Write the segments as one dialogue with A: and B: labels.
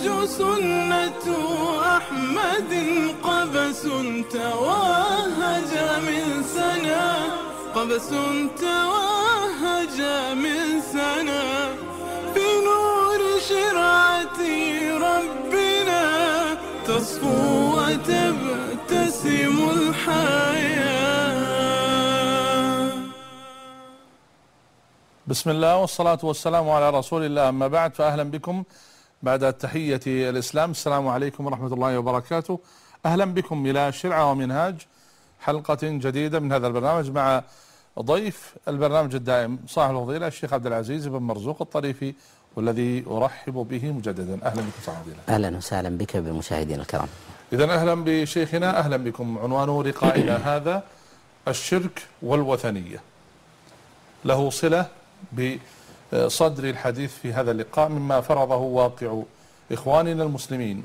A: والمنهاج سنة أحمد قبس توهج من سنة، قبس توهج من سنة، في نور شرعة ربنا تصفو وتبتسم الحياة.
B: بسم الله والصلاة والسلام على رسول الله، أما بعد، فأهلا بكم بعد تحية الإسلام. السلام عليكم ورحمة الله وبركاته. أهلا بكم إلى شرعة ومنهاج، حلقة جديدة من هذا البرنامج مع ضيف البرنامج الدائم صاحب الفضيلة الشيخ عبد العزيز بن مرزوق الطريفي، والذي أرحب به مجددا. أهلا بكم صاحب الفضيلة.
C: أهلا وسهلا بك بالمشاهدين الكرام.
B: إذن أهلا بشيخنا، أهلا بكم. عنوان لقائنا هذا الشرك والوثنية، له صلة بصدر الحديث في هذا اللقاء مما فرضه واقع إخواننا المسلمين،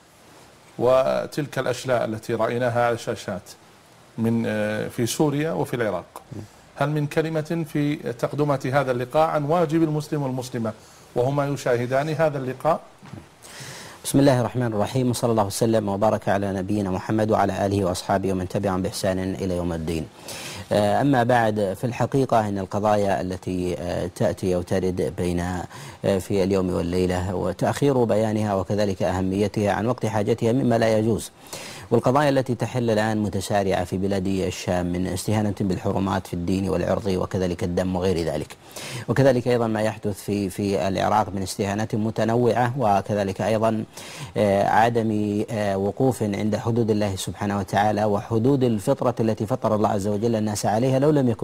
B: وتلك الأشلاء التي رأيناها على الشاشات من في سوريا وفي العراق. هل من كلمة في تقدمة هذا اللقاء عن واجب المسلم والمسلمة وهما يشاهدان هذا اللقاء؟
C: بسم الله الرحمن الرحيم، وصلى الله وسلم وبارك على نبينا محمد وعلى آله وأصحابه ومن تبعهم بإحسان إلى يوم الدين. أما بعد، في الحقيقة أن القضايا التي تأتي أو ترد بين في اليوم والليلة وتأخير بيانها وكذلك أهميتها عن وقت حاجتها مما لا يجوز. والقضايا التي تحل الآن متسارعة في بلاد الشام من استهانة بالحرمات في الدين والعرض وكذلك الدم وغير ذلك، وكذلك أيضا ما يحدث في العراق من استهانات متنوعة، وكذلك أيضا عدم وقوف عند حدود الله سبحانه وتعالى وحدود الفطرة التي فطر الله عز وجل الناس عليها لو لم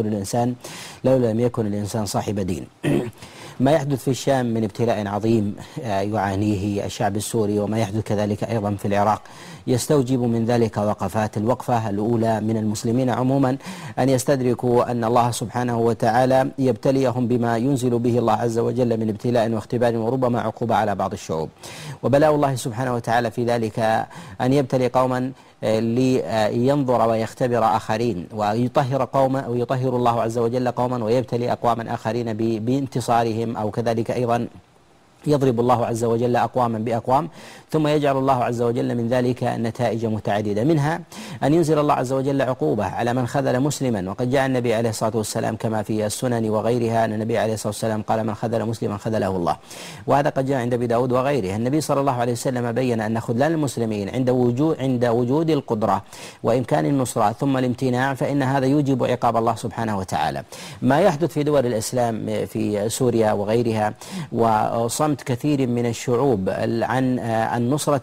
C: يكن الإنسان صاحب دين. ما يحدث في الشام من ابتلاء عظيم يعانيه الشعب السوري، وما يحدث كذلك أيضا في العراق، يستوجب من ذلك وقفات. الوقفة الأولى من المسلمين عموما أن يستدركوا أن الله سبحانه وتعالى يبتليهم بما ينزل به الله عز وجل من ابتلاء واختبار وربما عقوبة على بعض الشعوب. وبلاء الله سبحانه وتعالى في ذلك أن يبتلي قوما لينظر ويختبر آخرين، ويطهر قوما أو يطهر الله عز وجل قوما ويبتلي أقواما آخرين بانتصارهم، أو كذلك أيضا يضرب الله عز وجل أقواما بأقوام، ثم يجعل الله عز وجل من ذلك نتائج متعددة، منها أن ينزل الله عز وجل عقوبة على من خذل مسلما. وقد جاء النبي عليه الصلاة والسلام كما في السنن وغيرها أن النبي عليه الصلاة والسلام قال: من خذل مسلما خذله الله. وهذا قد جاء عند أبي داود وغيره. النبي صلى الله عليه وسلم بين أن خذلان المسلمين عند وجود القدرة وإمكان النصرة ثم الامتناع، فإن هذا يوجب عقاب الله سبحانه وتعالى. ما يحدث في دول الإسلام في سوريا وغيرها وصمت كثير من الشعوب عن النصرة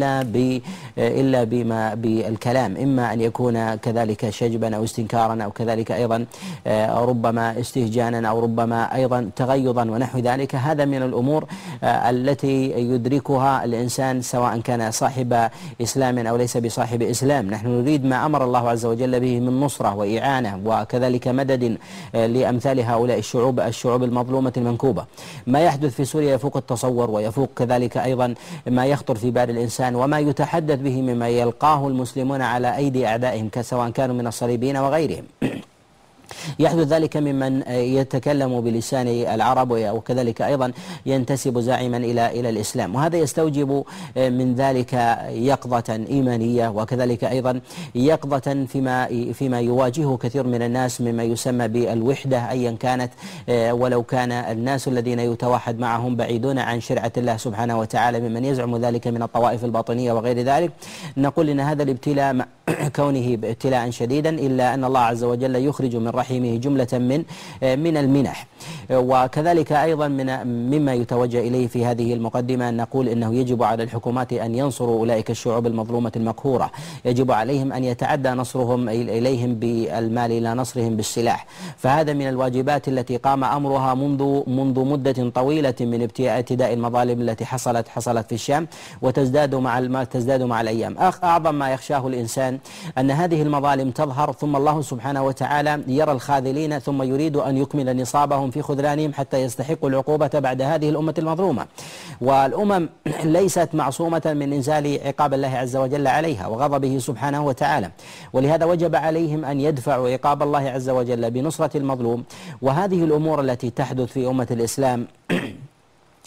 C: إلا بما بالكلام، إما أن يكون كذلك شجبا أو استنكارا، أو كذلك أيضا ربما استهجانا، أو ربما أيضا تغيظا ونحو ذلك. هذا من الأمور التي يدركها الإنسان سواء كان صاحب إسلام أو ليس بصاحب إسلام. نحن نريد ما أمر الله عز وجل به من نصرة وإعانة وكذلك مدد لأمثال هؤلاء الشعوب المظلومة المنكوبة. ما يحدث في سوريا يفوق التصور، ويفوق كذلك أيضا ما يخطر في بال الإنسان، وما يتحدث به مما يلقاه المسلمون على أيدي أعدائهم سواء كانوا من الصليبيين وغيرهم. يحدث ذلك ممن يتكلم بلسان العرب وكذلك أيضا ينتسب زاعما إلى الإسلام، وهذا يستوجب من ذلك يقظة إيمانية، وكذلك أيضا يقظة فيما يواجهه كثير من الناس مما يسمى بالوحدة أيا كانت، ولو كان الناس الذين يتوحد معهم بعيدون عن شرعة الله سبحانه وتعالى ممن يزعم ذلك من الطوائف الباطنية وغير ذلك. نقول إن هذا الابتلاء كونه ابتلاء شديدا إلا أن الله عز وجل يخرج من رحمه جملة من المنح. وكذلك أيضا مما يتوجه إليه في هذه المقدمة أن نقول إنه يجب على الحكومات أن ينصروا أولئك الشعوب المظلومة المقهورة، يجب عليهم أن يتعدى نصرهم إليهم بالمال إلى نصرهم بالسلاح. فهذا من الواجبات التي قام أمرها منذ مدة طويلة من اعتداء المظالم التي حصلت في الشام، وتزداد مع الأيام. أعظم ما يخشاه الإنسان أن هذه المظالم تظهر، ثم الله سبحانه وتعالى يرى الخاذلين ثم يريد أن يكمل نصابهم في خذلانهم حتى يستحقوا العقوبة بعد هذه الأمة المظلومة. والأمم ليست معصومة من إنزال عقاب الله عز وجل عليها وغضبه سبحانه وتعالى، ولهذا وجب عليهم أن يدفعوا عقاب الله عز وجل بنصرة المظلوم. وهذه الأمور التي تحدث في أمة الإسلام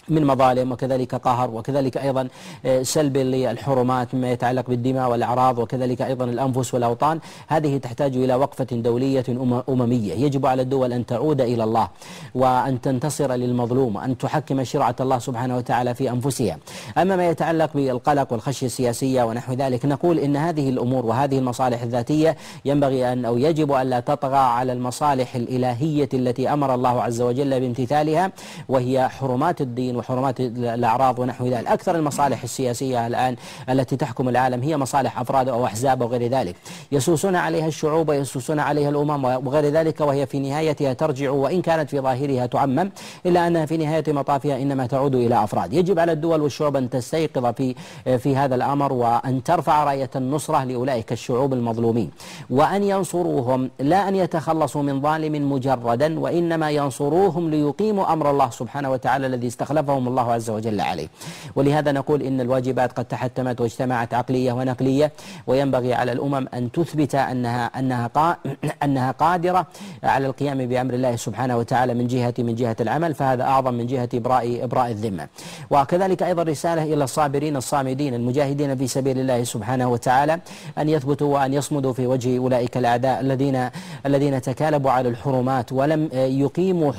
C: من مظالم، وكذلك قهر، وكذلك أيضا سلب للحرمات مما يتعلق بالدماء والأعراض، وكذلك أيضا الأنفس والأوطان. هذه تحتاج إلى وقفة دولية أممية. يجب على الدول أن تعود إلى الله وأن تنتصر للمظلوم وأن تحكم شرعة الله سبحانه وتعالى في أنفسها. أما ما يتعلق بالقلق والخشية السياسية ونحو ذلك، نقول إن هذه الأمور وهذه المصالح الذاتية ينبغي أو يجب أن لا تطغى على المصالح الإلهية التي أمر الله عز وجل بامتثالها، وهي حرمات الدين وحرمات الأعراض ونحو ذلك. أكثر المصالح السياسية الآن التي تحكم العالم هي مصالح أفراد أو أحزاب وغير ذلك، يسوسون عليها الشعوب ويسوسون عليها الأمم وغير ذلك، وهي في نهايتها ترجع، وإن كانت في ظاهرها تعمم، إلا أنها في نهاية مطافها إنما تعود إلى أفراد. يجب على الدول والشعوب أن تستيقظ في هذا الأمر، وأن ترفع راية النصرة لأولئك الشعوب المظلومين، وأن ينصروهم، لا أن يتخلصوا من ظالم مجردا، وإنما ينصروهم ليقيموا أمر الله سبحانه وتعالى الذي استخلفهم الله عز وجل عليه. ولهذا نقول إن الواجبات قد تحتمت واجتمعت عقلية ونقلية، وينبغي على الأمم أن تثبت أنها قادرة على القيام بأمر الله سبحانه وتعالى من جهة العمل، فهذا أعظم من جهة إبراء الذمة. وكذلك أيضا رسالة إلى الصابرين الصامدين المجاهدين في سبيل الله سبحانه وتعالى أن يثبتوا وأن يصمدوا في وجه أولئك الأعداء الذين تكالبوا على الحرمات ولم يقيموا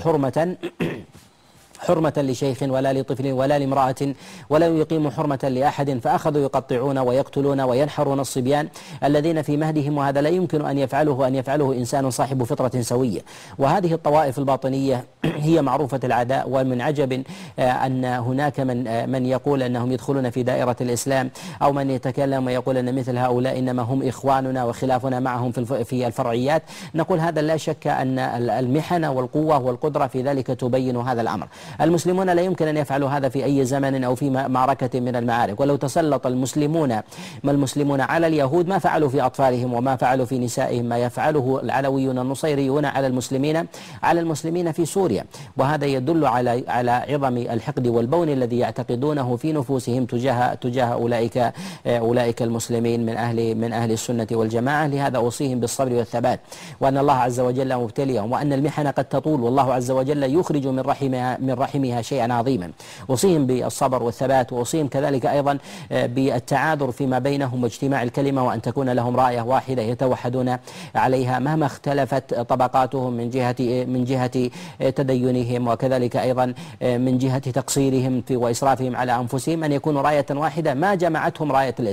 C: حرمة لشيخ ولا لطفل ولا لامرأة، ولا يقيموا حرمة لأحد، فأخذوا يقطعون ويقتلون وينحرون الصبيان الذين في مهدهم، وهذا لا يمكن أن يفعله إنسان صاحب فطرة سوية. وهذه الطوائف الباطنية هي معروفة العداء، ومن عجب أن هناك من يقول أنهم يدخلون في دائرة الإسلام، أو من يتكلم ويقول أن مثل هؤلاء إنما هم إخواننا وخلافنا معهم في الفرعيات. نقول هذا لا شك أن المحن والقوة والقدرة في ذلك تبين هذا الأمر. المسلمون لا يمكن أن يفعلوا هذا في أي زمن أو في معركة من المعارك، ولو تسلط المسلمون على اليهود ما فعلوا في أطفالهم وما فعلوا في نسائهم ما يفعله العلويون النصيريون على المسلمين في سوريا. وهذا يدل على عظم الحقد والبون الذي يعتقدونه في نفوسهم تجاه أولئك المسلمين من أهل السنة والجماعة. لهذا أوصيهم بالصبر والثبات، وأن الله عز وجل مبتليهم، وأن المحن قد تطول، والله عز وجل يخرج من رحمها شيئا عظيما. أوصيهم بالصبر والثبات، وأوصيهم كذلك أيضا بالتعاذر فيما بينهم واجتماع الكلمة، وأن تكون لهم راية واحدة يتوحدون عليها مهما اختلفت طبقاتهم من جهة تدينهم، وكذلك أيضا من جهة تقصيرهم وإسرافهم على أنفسهم، أن يكونوا راية واحدة ما جمعتهم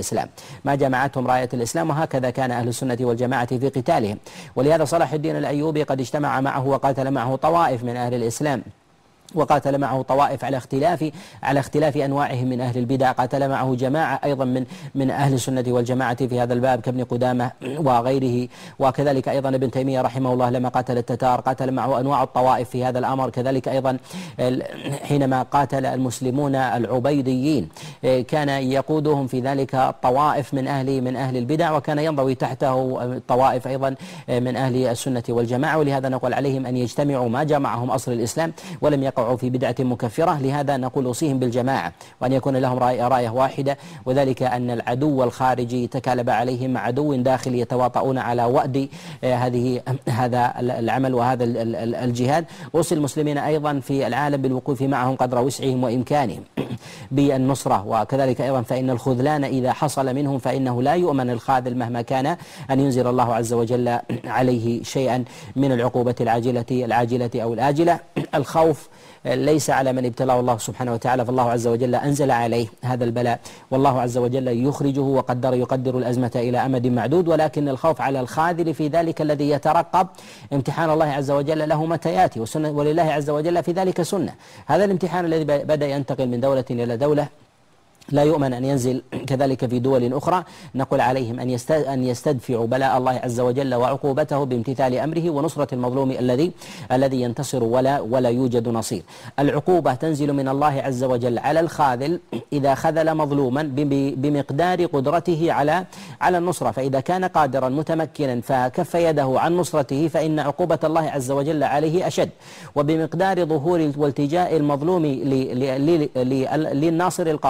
C: راية الإسلام. وهكذا كان أهل السنة والجماعة في قتالهم. ولهذا صلاح الدين الأيوبي قد اجتمع معه وقاتل معه طوائف من أهل الإسلام، وقاتل معه طوائف على اختلاف أنواعهم من أهل البدع. قاتل معه جماعة أيضا من أهل السنة والجماعة في هذا الباب كابن قدامة وغيره، وكذلك أيضا ابن تيمية رحمه الله لما قاتل التتار قاتل معه أنواع الطوائف في هذا الأمر. كذلك أيضا حينما قاتل المسلمون العبيديين كان يقودهم في ذلك طوائف من أهل البدع، وكان ينضوي تحته طوائف أيضا من أهل السنة والجماعة. ولهذا نقول عليهم أن يجتمعوا ما جمعهم أصل الإسلام ولم يقعوا في بدعة مكفرة. لهذا نقول أوصيهم بالجماعة، وأن يكون لهم راية واحدة، وذلك أن العدو الخارجي تكالب عليهم مع عدو داخلي يتواطؤون على وأد هذا العمل وهذا الجهاد. أوصي المسلمين أيضا في العالم بالوقوف معهم قدر وسعهم وإمكانهم بالنصرة، وكذلك أيضا فإن الخذلان إذا حصل منهم فإنه لا يؤمن الخاذل مهما كان أن ينزل الله عز وجل عليه شيئا من العقوبة العاجلة أو الآجلة. الخوف ليس على من ابتلاه الله سبحانه وتعالى، فالله عز وجل أنزل عليه هذا البلاء، والله عز وجل يخرجه يقدر الأزمة إلى أمد معدود. ولكن الخوف على الخاذل في ذلك الذي يترقب امتحان الله عز وجل له متى يأتي، ولله عز وجل في ذلك سنة. هذا الامتحان الذي بدأ ينتقل من دولة إلى دولة لا يؤمن أن ينزل كذلك في دول أخرى. نقول عليهم أن يستدفعوا بلاء الله عز وجل وعقوبته بامتثال أمره ونصرة المظلوم الذي ينتصر ولا يوجد نصير. العقوبة تنزل من الله عز وجل على الخاذل إذا خذل مظلوما بمقدار قدرته على النصرة، فإذا كان قادرا متمكنا فكف يده عن نصرته فإن عقوبة الله عز وجل عليه أشد، وبمقدار ظهور والتجاء المظلوم للناصر القادر فإن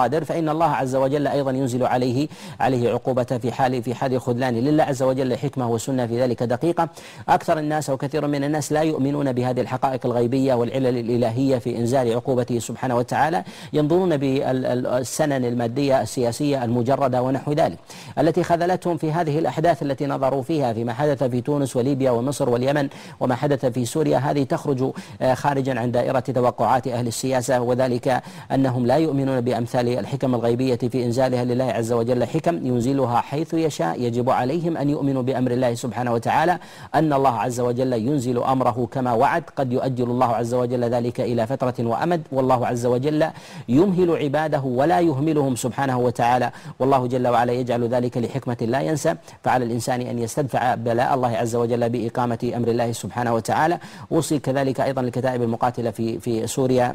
C: الله عز وجل أيضا ينزل عليه عقوبة في حال خذلان لله عز وجل حكمة وسنة في ذلك دقيقة. أكثر الناس أو كثير من الناس لا يؤمنون بهذه الحقائق الغيبية والعلل الإلهية في إنزال عقوبته سبحانه وتعالى، ينظرون بالسنن المادية السياسية المجردة ونحو ذلك التي خذلتهم في هذه الأحداث التي نظروا فيها فيما حدث في تونس وليبيا ومصر واليمن وما حدث في سوريا. هذه تخرج خارجا عن دائرة توقعات أهل السياسة، وذلك أنهم لا يؤمنون بأمثال الحكم الغيبية في إنزالها لله عز وجل، حكم ينزلها حيث يشاء. يجب عليهم أن يؤمنوا بأمر الله سبحانه وتعالى، أن الله عز وجل ينزل أمره كما وعد، قد يؤجل الله عز وجل ذلك إلى فترة وأمد، والله عز وجل يمهل عباده ولا يهملهم سبحانه وتعالى، والله جل وعلا يجعل ذلك لحكمة لا ينسى. فعلى الإنسان أن يستدفع بلاء الله عز وجل بإقامة أمر الله سبحانه وتعالى. أوصي كذلك أيضا الكتائب المقاتلة في سوريا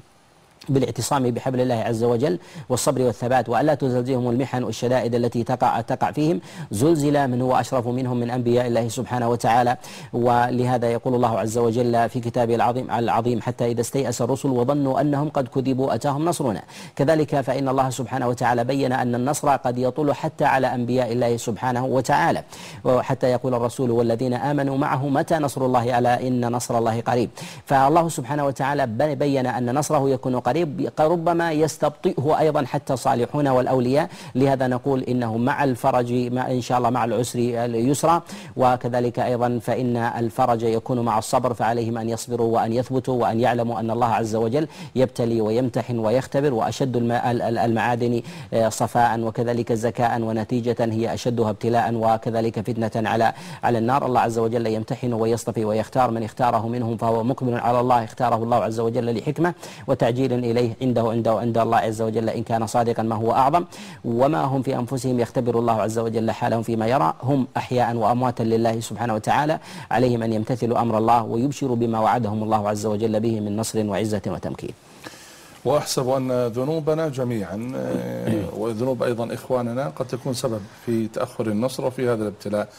C: بالاعتصام بحبل الله عز وجل والصبر والثبات، وألا تزلزلهم المحن والشدائد التي تقع فيهم. زلزل من هو أشرف منهم من أنبياء الله سبحانه وتعالى. ولهذا يقول الله عز وجل في كتابه العظيم حتى إذا استيأس الرسل وظنوا أنهم قد كذبوا أتاهم نصرنا. كذلك فإن الله سبحانه وتعالى بين أن النصر قد يطول حتى على أنبياء الله سبحانه وتعالى، وحتى يقول الرسول والذين آمنوا معه متى نصر الله ألا إن نصر الله قريب. فالله سبحانه وتعالى بين أن نصره يكون قريب، ربما يستبطئه أيضا حتى الصالحون والأولياء. لهذا نقول إنه مع الفرج إن شاء الله مع العسر يسرا، وكذلك أيضا فإن الفرج يكون مع الصبر، فعليهم أن يصبروا وأن يثبتوا وأن يعلموا أن الله عز وجل يبتلي ويمتحن ويختبر، وأشد المعادن صفاء وكذلك زكاء ونتيجة هي أشدها ابتلاء وكذلك فتنة على النار. الله عز وجل يمتحن ويصطفي ويختار من اختاره منهم، فهو مقبل على الله اختاره الله عز وجل لحكمة وتعجيل إليه عند الله عز وجل إن كان صادقا ما هو أعظم. وما هم في أنفسهم يختبر الله عز وجل حالهم فيما يرى، هم أحياء وأمواتا لله سبحانه وتعالى، عليهم أن يمتثلوا أمر الله ويبشروا بما وعدهم الله عز وجل به من نصر وعزة وتمكين.
B: وأحسب أن ذنوبنا جميعا وذنوب أيضا إخواننا قد تكون سبب في تأخر النصر وفي هذا الابتلاء.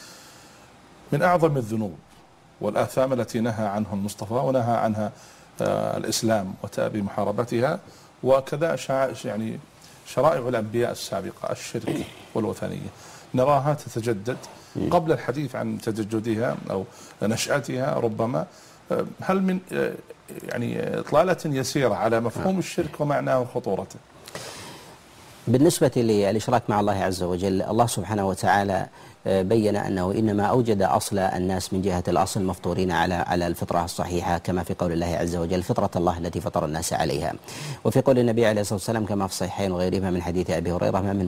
B: من أعظم الذنوب والآثام التي نهى عنها المصطفى ونهى عنها الإسلام وتأبي محاربتها، وكذا يعني شرائع الأنبياء السابقة الشرك والوثنية نراها تتجدد. قبل الحديث عن تجددها أو نشأتها ربما، هل من يعني إطلالة يسيرة على مفهوم الشرك ومعناه وخطورته؟
C: بالنسبة للإشراك مع الله عز وجل، الله سبحانه وتعالى بين أنه إنما أوجد أصل الناس من جهة الأصل مفطورين على الفطرة الصحيحة، كما في قول الله عز وجل فطرة الله التي فطر الناس عليها. وفي قول النبي عليه الصلاة والسلام كما في الصحيحين وغيرهما من حديث أبي هريرة ما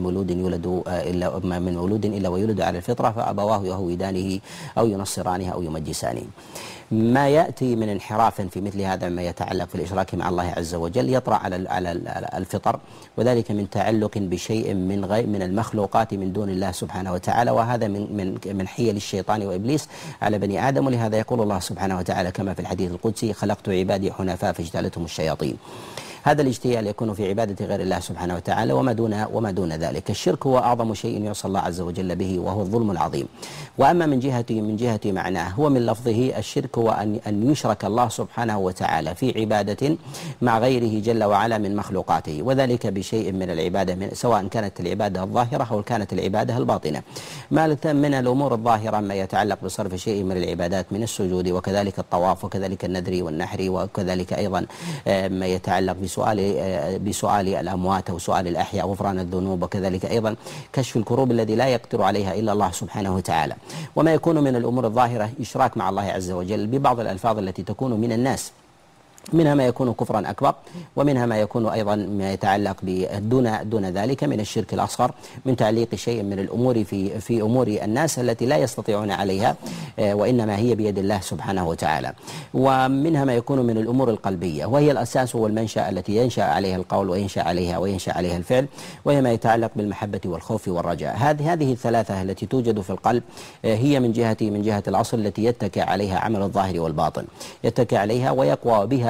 C: من مولود إلا ويولد على الفطرة فأبواه يهودانه أو ينصرانه أو يمجسانه. ما يأتي من انحراف في مثل هذا ما يتعلق في الإشراك مع الله عز وجل يطرأ على الفطر، وذلك من تعلق بشيء من المخلوقات من دون الله سبحانه وتعالى، وهذا من حيل الشيطان وإبليس على بني آدم. ولهذا يقول الله سبحانه وتعالى كما في الحديث القدسي خلقت عبادي حنفاء فاجتالتهم الشياطين. هذا الاجتيال يكون في عبادة غير الله سبحانه وتعالى وما دون ذلك. الشرك هو أعظم شيء يعصى الله عز وجل به، وهو الظلم العظيم. وأما من جهة معناه، هو من لفظه الشرك هو أن يشرك الله سبحانه وتعالى في عبادة مع غيره جل وعلا من مخلوقاته، وذلك بشيء من العبادة سواء كانت العبادة الظاهرة أو كانت العبادة الباطنة. من الأمور الظاهرة ما يتعلق بصرف شيء من العبادات من السجود وكذلك الطواف وكذلك النذر والنحر، وكذلك أيضا ما يتعلق بسؤال الأموات أو سؤال الأحياء غفران الذنوب، وكذلك أيضا كشف الكروب الذي لا يقدر عليها إلا الله سبحانه وتعالى. وما يكون من الأمور الظاهرة إشراك مع الله عز وجل ببعض الألفاظ التي تكون من الناس، منها ما يكون كفرا أكبر، ومنها ما يكون أيضا ما يتعلق دون ذلك من الشرك الأصغر، من تعليق شيء من الأمور في أمور الناس التي لا يستطيعون عليها وإنما هي بيد الله سبحانه وتعالى. ومنها ما يكون من الأمور القلبية، وهي الأساس والمنشأ التي ينشأ عليها القول وينشأ عليها الفعل، وهي ما يتعلق بالمحبة والخوف والرجاء. هذه الثلاثة التي توجد في القلب هي من جهة الأصل التي يتكئ عليها عمل الظاهر والباطن، يتكئ عليها ويقوى بها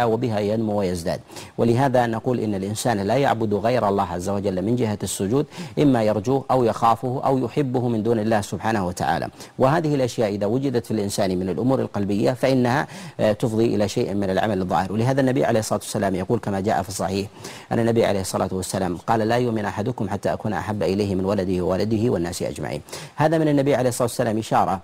C: بها وبها ينمو ويزداد. ولهذا نقول إن الإنسان لا يعبد غير الله عز وجل من جهة السجود، إما يرجوه أو يخافه أو يحبه من دون الله سبحانه وتعالى. وهذه الأشياء إذا وجدت في الإنسان من الأمور القلبية فإنها تفضي إلى شيء من العمل الظاهر. ولهذا النبي عليه الصلاة والسلام يقول كما جاء في الصحيح أن النبي عليه الصلاة والسلام قال: لا يؤمن أحدكم حتى أكون أحب إليه من ولده وولده والناس أجمعين. هذا من النبي عليه الصلاة والسلام إشارة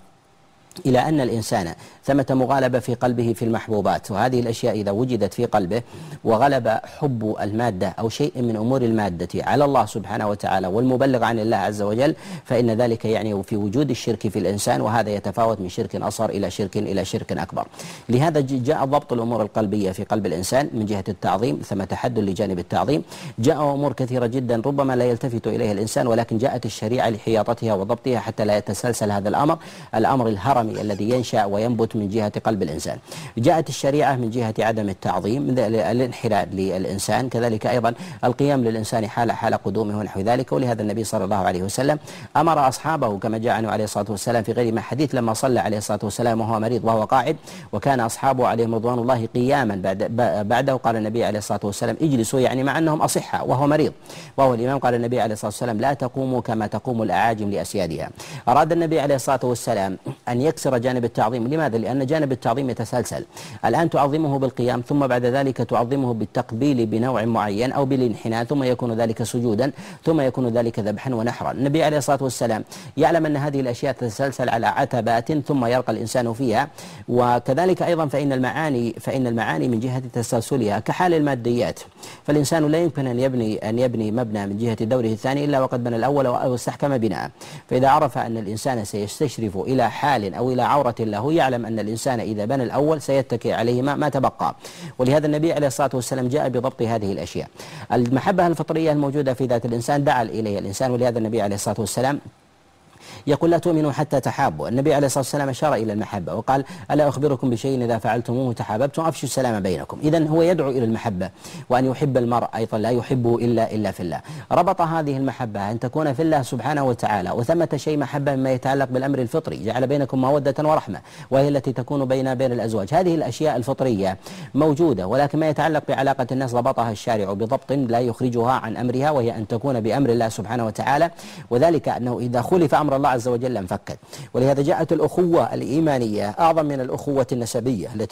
C: إلى أن الإنسان ثمة مغالبة في قلبه في المحبوبات، وهذه الأشياء إذا وجدت في قلبه وغلب حب المادة أو شيء من أمور المادة على الله سبحانه وتعالى والمبلغ عن الله عز وجل، فإن ذلك يعني في وجود الشرك في الإنسان، وهذا يتفاوت من شرك أصغر إلى شرك أكبر. لهذا جاء ضبط الأمور القلبية في قلب الإنسان من جهة التعظيم، ثم تحد لجانب التعظيم. جاء أمور كثيرة جدا ربما لا يلتفت إليها الإنسان، ولكن جاءت الشريعة لحياطتها وضبطها حتى لا يتسلسل هذا الأمر الهرمي الذي ينشأ وينبت من جهة قلب الإنسان. جاءت الشريعة من جهة عدم التعظيم، الانحلال للإنسان، كذلك أيضا القيام للإنسان حال قدومه ونحو ذلك. ولهذا النبي صلى الله عليه وسلم أمر أصحابه كما جاء عنه عليه الصلاة والسلام في غير ما حديث لما صلى عليه الصلاة والسلام وهو مريض وهو قاعد، وكان أصحابه عليهم رضوان الله قياما بعده، قال النبي عليه الصلاة والسلام: اجلسوا، يعني مع أنهم أصحة وهو مريض وهو الإمام. قال النبي عليه الصلاة والسلام: لا تقوموا كما تقوم الأعاجم لأسيادها. أراد النبي عليه الصلاة والسلام أن يكسر جانب التعظيم. لماذا؟ لأن جانب التعظيم يتسلسل، الآن تعظمه بالقيام، ثم بعد ذلك تعظمه بالتقبيل بنوع معين أو بالانحناء، ثم يكون ذلك سجودا، ثم يكون ذلك ذبحا ونحرا. النبي عليه الصلاة والسلام يعلم أن هذه الأشياء تتسلسل على عتبات ثم يرقى الإنسان فيها. وكذلك أيضا فإن المعاني من جهة تسلسلها كحال الماديات، فالإنسان لا يمكن أن يبني مبنى من جهة دوره الثاني إلا وقد بنى الأول واستحكم بناءه. فإذا عرف أن الإنسان سيستشرف إلى حال أو إلى عورة له، يعلم أن الإنسان إذا بنى الأول سيتكئ عليه ما تبقى. ولهذا النبي عليه الصلاة والسلام جاء بضبط هذه الأشياء. المحبة الفطرية الموجودة في ذات الإنسان دعا إليها الإنسان، ولهذا النبي عليه الصلاة والسلام يقول: لا تؤمنوا حتى تحابوا. النبي عليه الصلاة والسلام أشار إلى المحبة وقال: ألا أخبركم بشيء إذا فعلتموه تحاببتم أفشوا السلام بينكم. إذن هو يدعو إلى المحبة، وأن يحب المرء أيضا لا يحبه إلا في الله. ربط هذه المحبة أن تكون في الله سبحانه وتعالى، وثمة شيء محبة مما يتعلق بالأمر الفطري، جعل بينكم مودة ورحمة، وهي التي تكون بين الأزواج. هذه الأشياء الفطرية موجودة، ولكن ما يتعلق بعلاقة الناس ضبطها الشارع بضبط لا يخرجها عن أمرها، وهي أن تكون بأمر الله سبحانه وتعالى، وذلك أنه إذا خلف أمر الله عز وجل انفكت. ولهذا جاءت الأخوة الإيمانية أعظم من الأخوة النسبية التي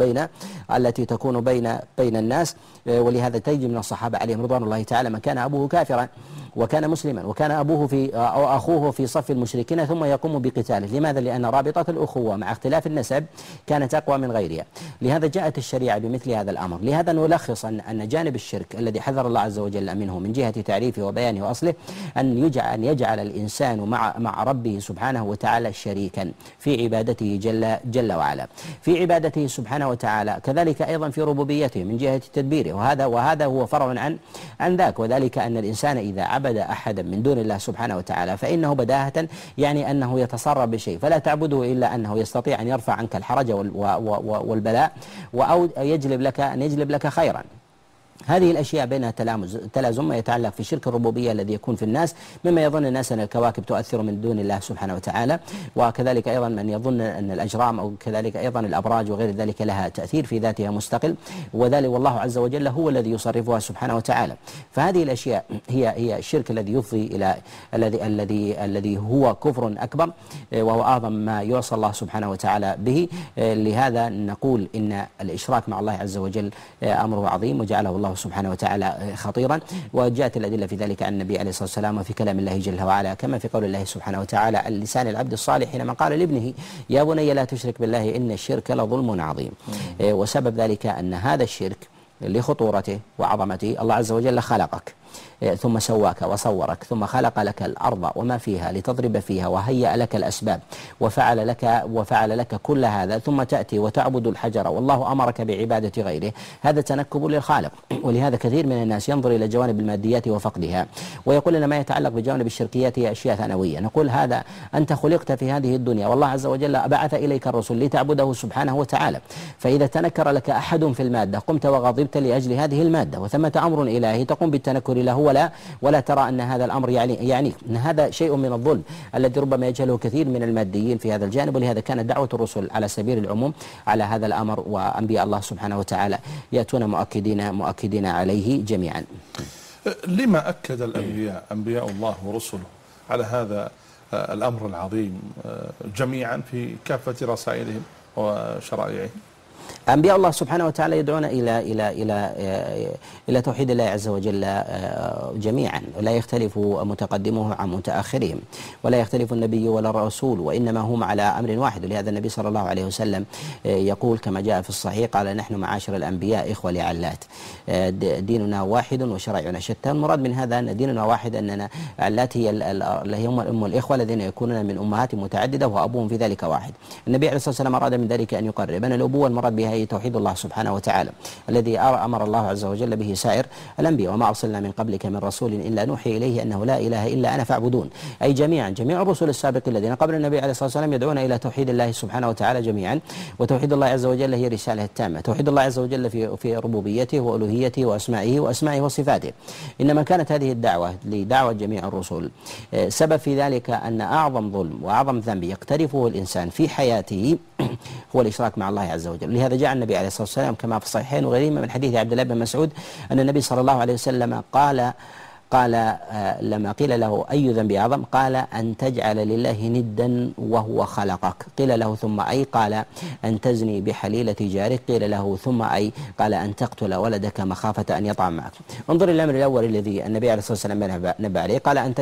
C: تكون بين الناس. ولهذا تجد من الصحابة عليهم رضوان الله تعالى من كان أبوه كافرا وكان مسلما، وكان أبوه أو أخوه في صف المشركين ثم يقوم بقتاله. لماذا؟ لأن رابطة الأخوة مع اختلاف النسب كانت أقوى من غيرها. لهذا جاءت الشريعة بمثل هذا الأمر. لهذا نلخص أن جانب الشرك الذي حذر الله عز وجل منه من جهة تعريفه وبيانه وأصله أن يجعل الإنسان مع ربه سبحانه وتعالى شريكا في عبادته جل وعلا، في عبادته سبحانه وتعالى، كذلك أيضا في ربوبيته من جهة تدبيره. وهذا هو فرع عن ذاك. وذلك أن الإنسان إذا عبد أحدا من دون الله سبحانه وتعالى فإنه بداهة يعني أنه يتصرف بشيء، فلا تعبده إلا أنه يستطيع أن يرفع عنك الحرج والبلاء، أو يجلب لك خيرا. هذه الأشياء بينها تلازم ما يتعلق في شرك الربوبية الذي يكون في الناس، مما يظن الناس أن الكواكب تؤثر من دون الله سبحانه وتعالى، وكذلك أيضا من يظن أن الأجرام أو كذلك أيضا الأبراج وغير ذلك لها تأثير في ذاتها مستقل، وذلك والله عز وجل هو الذي يصرفها سبحانه وتعالى. فهذه الأشياء هي الشرك الذي يفضي إلى الذي هو كفر أكبر، وهو أعظم ما يعصى الله سبحانه وتعالى به. لهذا نقول إن الإشراك مع الله عز وجل أمره عظيم، وجعله الله سبحانه وتعالى خطيرا. وجاءت الأدلة في ذلك عن النبي عليه الصلاة والسلام وفي كلام الله جل وعلا، كما في قول الله سبحانه وتعالى عن لسان العبد الصالح حينما قال لابنه: يا بني لا تشرك بالله إن الشرك لظلم عظيم. وسبب ذلك أن هذا الشرك لخطورته وعظمته، الله عز وجل خلقك ثم سواك وصورك، ثم خلق لك الأرض وما فيها لتضرب فيها، وهيأ لك الأسباب وفعل لك كل هذا، ثم تأتي وتعبد الحجر والله أمرك بعبادة غيره. هذا تنكب للخالق. ولهذا كثير من الناس ينظر إلى جوانب الماديات وفقدها ويقول إن ما يتعلق بجوانب الشركيات هي أشياء ثانوية. نقول هذا أنت خلقت في هذه الدنيا، والله عز وجل بعث إليك الرسل لتعبده سبحانه وتعالى. فإذا تنكر لك أحد في المادة قمت وغضبت ولدت لأجل هذه المادة، وثمة أمر إلهي تقوم بالتنكر له ولا ترى أن هذا الأمر يعني أن هذا شيء من الظلم الذي ربما يجهله كثير من الماديين في هذا الجانب. ولهذا كانت دعوة الرسل على سبيل العموم على هذا الأمر، وأنبياء الله سبحانه وتعالى يأتون مؤكدين عليه جميعا.
B: لما أكد الأنبياء أنبياء الله ورسله على هذا الأمر العظيم جميعا في كافة رسائلهم وشرائعهم؟
C: أنبياء الله سبحانه وتعالى يدعون إلى توحيد الله عز وجل جميعا، ولا يختلف متقدمه عن متأخرهم، ولا يختلف النبي ولا الرسول، وإنما هم على أمر واحد. ولهذا النبي صلى الله عليه وسلم يقول كما جاء في الصحيح، قال: نحن معاشر الأنبياء إخوة لعلات، ديننا واحد وشرائعنا شتى. المراد من هذا أن ديننا واحد، أننا علات هي هم الإخوة الذين يكونون من أمهات متعددة وأبوهم في ذلك واحد. النبي عليه الصلاة والسلام أراد من ذلك أن يقرب أن الأبوة المراد بها هي توحيد الله سبحانه وتعالى الذي أمر الله عز وجل به سائر الأنبياء: وما أرسلنا من قبلك من رسول إلا نوحي إليه أنه لا إله إلا أنا فاعبدون. أي جميع الرسل السابقين الذين قبل النبي عليه الصلاة والسلام يدعون إلى توحيد الله سبحانه وتعالى جميعا. وتوحيد الله عز وجل هي رسالة التامة، توحيد الله عز وجل في ربوبيته وألوهيته وأسمائه وصفاته. إنما كانت هذه الدعوة لدعوة جميع الرسل سبب في ذلك أن أعظم ظلم وأعظم ذنب يقترفه الإنسان في حياته هو الإشراك مع الله عز وجل. لهذا جاء النبي عليه الصلاة والسلام كما في الصحيحين وغيرهما من حديث عبد الله بن مسعود أن النبي صلى الله عليه وسلم قال لما قيل له: أي ذنب أعظم؟ قال: أن تجعل لله ندا وهو خلقك. قيل له: ثم أي؟ قال: أن تزني بحليلة جارك. قيل له: ثم أي؟ قال: أن تقتل ولدك مخافة أن يطعم معك. انظر الأمر الأول الذي النبي عليه الصلاة والسلام نبه عليه، قال: أن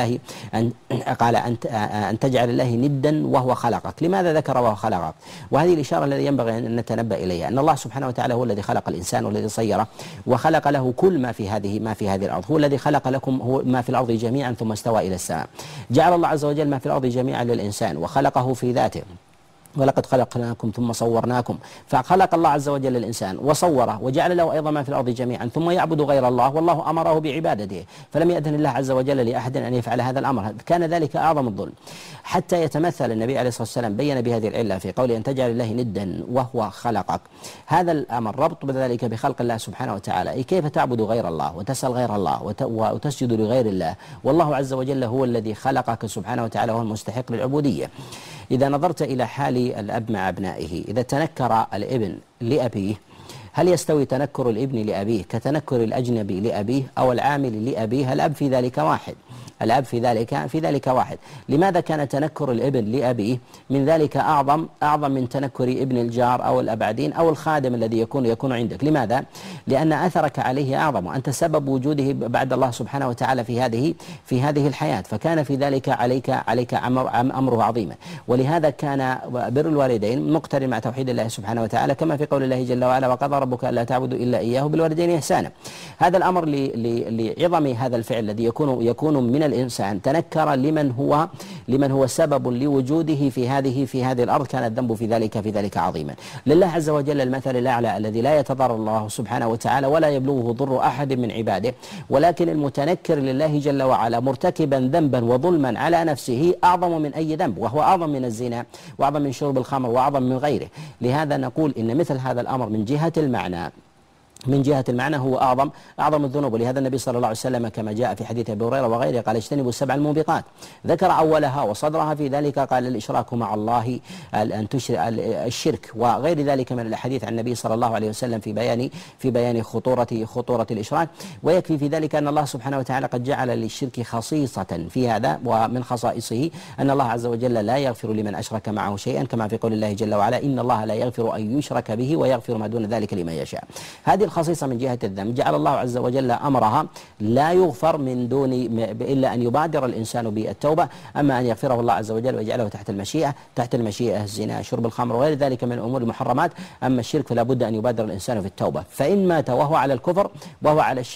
C: تجعل الله ندا وهو خلقك. لماذا ذكر وهو خلقك؟ وهذه الإشارة التي ينبغي أن نتنبه إليها، أن الله سبحانه وتعالى هو الذي خلق الإنسان والذي صيره وخلق له كل ما في هذه الأرض. هو الذي خلق لكم هو ما في الأرض جميعا ثم استوى إلى السماء. جعل الله عز وجل ما في الأرض جميعا للإنسان وخلقه في ذاته. ولقد خلقناكم ثم صورناكم. فخلق الله عز وجل الإنسان وصوره وجعل له أيضا ما في الأرض جميعا، ثم يعبد غير الله والله أمره بعبادته، فلم يأذن الله عز وجل لأحد أن يفعل هذا الأمر. كان ذلك أعظم الظلم، حتى يتمثل النبي عليه الصلاة والسلام بين بهذه العلة في قوله: أن تجعل الله ندا وهو خلقك. هذا الأمر ربط بذلك بخلق الله سبحانه وتعالى، أي كيف تعبد غير الله وتسأل غير الله وتسجد لغير الله، والله عز وجل هو الذي خلقك سبحانه وتعالى وهو المستحق للعبودية. إذا نظرت إلى حال الأب مع أبنائه، إذا تنكر الابن لأبيه، هل يستوي تنكر الابن لأبيه كتنكر الأجنبي لأبيه أو العامل لأبيه؟ الأب في ذلك واحد، الأب في ذلك واحد. لماذا كان تنكر الابن لأبيه من ذلك أعظم من تنكر ابن الجار أو الأبعدين أو الخادم الذي يكون عندك؟ لماذا؟ لأن أثرك عليه أعظم، وأنت سبب وجوده بعد الله سبحانه وتعالى في هذه الحياة، فكان في ذلك عليك أمره عظيما. ولهذا كان بر الوالدين مقترن مع توحيد الله سبحانه وتعالى، كما في قول الله جل وعلا: وقضى ربك ألا تعبدوا إلا إياه بالوالدين إحسانا. هذا الأمر لعظم هذا الفعل الذي يكون من الإنسان، تنكر لمن هو سبب لوجوده في هذه الأرض، كان الذنب في ذلك عظيما. لله عز وجل المثل الأعلى الذي لا يتضرر الله سبحانه وتعالى ولا يبلغه ضر أحد من عباده، ولكن المتنكر لله جل وعلا مرتكبا ذنبا وظلما على نفسه أعظم من أي ذنب، وهو أعظم من الزنا وأعظم من شرب الخمر وأعظم من غيره. لهذا نقول إن مثل هذا الأمر من جهة المعنى هو أعظم الذنوب. ولهذا النبي صلى الله عليه وسلم كما جاء في حديث أبي هريرة وغيره قال: اجتنبوا السبع الموبقات. ذكر أولها وصدرها في ذلك، قال: الإشراك مع الله، الشرك، وغير ذلك من الحديث عن النبي صلى الله عليه وسلم في بيان خطورة الإشراك. ويكفي في ذلك أن الله سبحانه وتعالى قد جعل للشرك خصيصة في هذا، ومن خصائصه أن الله عز وجل لا يغفر لمن أشرك معه شيئا، كما في قول الله جل وعلا: إن الله لا يغفر أن يشرك به ويغفر ما دون ذلك لمن يشاء. هذه الخصيصة من جهة الذنب جعل الله عز وجل أمرها لا يغفر من دون إلا أن يبادر الإنسان بالتوبة، أما أن يغفره الله عز وجل ويجعله تحت المشيئة الزنا، شرب الخمر وغير ذلك من الأمور المحرمات. أما الشرك فلا بد أن يبادر الإنسان في التوبة، فإن مات وهو على الكفر وهو على الشرك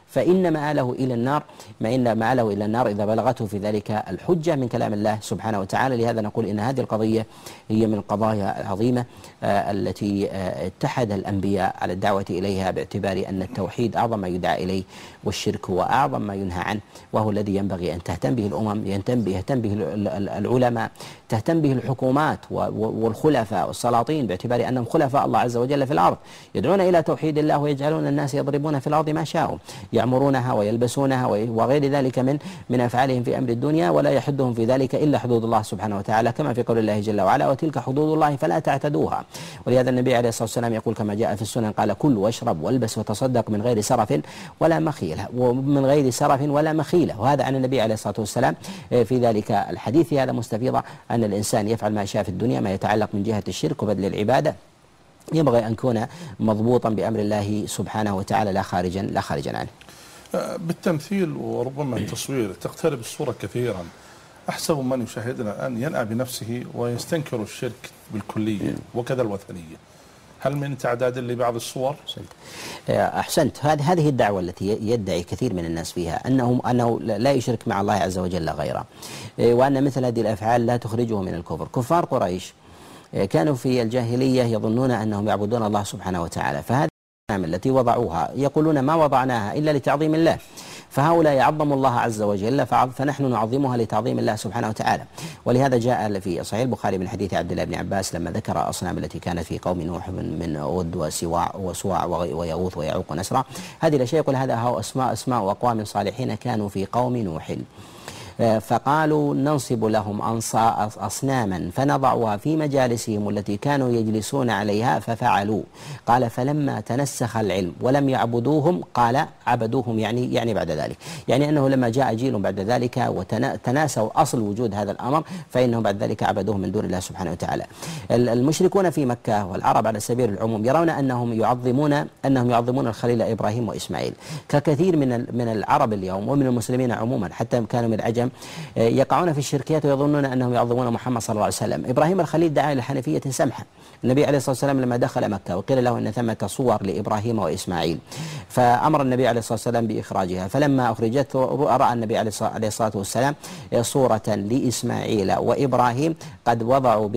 C: فإن مآله إلى النار، ما إن مآله إلى النار إذا بلغته في ذلك الحجة من كلام الله سبحانه وتعالى. لهذا نقول إن هذه القضية هي من القضايا العظيمة التي اتحد الأنبياء على الدعوة إليها، باعتبار أن التوحيد أعظم ما يدعى إليه، والشرك هو أعظم ما ينهى عنه، وهو الذي ينبغي أن تهتم به الأمم، يهتم به العلماء، تهتم به الحكومات والخلفاء والسلاطين، باعتبار أنهم خلفاء الله عز وجل في الأرض، يدعون إلى توحيد الله ويجعلون الناس يضربون في الأرض ما شاءوا، يعمرونها ويلبسونها وغير ذلك من أفعالهم في أمر الدنيا، ولا يحدهم في ذلك إلا حدود الله سبحانه وتعالى، كما في قول الله جل وعلا: وتلك حدود الله فلا تعتدوها. ولهذا النبي عليه الصلاة والسلام يقول كما جاء في السنن: قال: كل واشرب والبس وتصدق من غير سرف ولا مخيلة، ومن غير سرف ولا مخيلة. وهذا عن النبي عليه الصلاة والسلام. في ذلك الحديث هذا مستفيضة أن الإنسان يفعل ما شاء في الدنيا ما يتعلق من جهة الشرك وبذل العبادة، ينبغي أن يكون مضبوطا بأمر الله سبحانه وتعالى لا خارجا عنه.
B: بالتمثيل وربما التصوير تقترب الصورة كثيرا. أحسب من يشاهدنا أن ينأى بنفسه ويستنكر الشرك بالكلية وكذا الوثنية. هل من تعداد لبعض الصور؟
C: أحسنت. هذه الدعوة التي يدعي كثير من الناس فيها أنه لا يشرك مع الله عز وجل غيره، وأن مثل هذه الأفعال لا تخرجه من الكفر. كفار قريش كانوا في الجاهلية يظنون أنهم يعبدون الله سبحانه وتعالى، فهذه الأصنام التي وضعوها يقولون ما وضعناها إلا لتعظيم الله، فهؤلاء يعظموا الله عز وجل فنحن نعظمها لتعظيم الله سبحانه وتعالى. ولهذا جاء في صحيح البخاري من حديث عبد الله بن عباس لما ذكر الأصنام التي كانت في قوم نوح من ود وسواع ويغوث ويعوق ونسرا، هذه الأشياء يقول هذا هو أسماء أقوام صالحين كانوا في قوم نوح، فقالوا ننصب لهم أصناما فنضعها في مجالسهم التي كانوا يجلسون عليها ففعلوا. قال: فلما تنسخ العلم ولم يعبدوهم قال عبدوهم، يعني بعد ذلك، يعني أنه لما جاء جيل بعد ذلك وتناسوا أصل وجود هذا الأمر فإنهم بعد ذلك عبدوهم من دون الله سبحانه وتعالى. المشركون في مكة والعرب على سبيل العموم يرون أنهم يعظمون الخليل إبراهيم وإسماعيل، ككثير من العرب اليوم ومن المسلمين عموما، حتى كانوا من العجم يقعون في الشركيات ويظنون أنهم يعظمون محمد صلى الله عليه وسلم. إبراهيم الخليل دعا إلى حنفية سمحة. النبي عليه الصلاة والسلام لما دخل مكة وقيل له أن ثمة صور لإبراهيم وإسماعيل، فأمر النبي عليه الصلاة والسلام بإخراجها، فلما أخرجت رأى النبي عليه الصلاة والسلام صورة لإسماعيل وإبراهيم قد وضعوا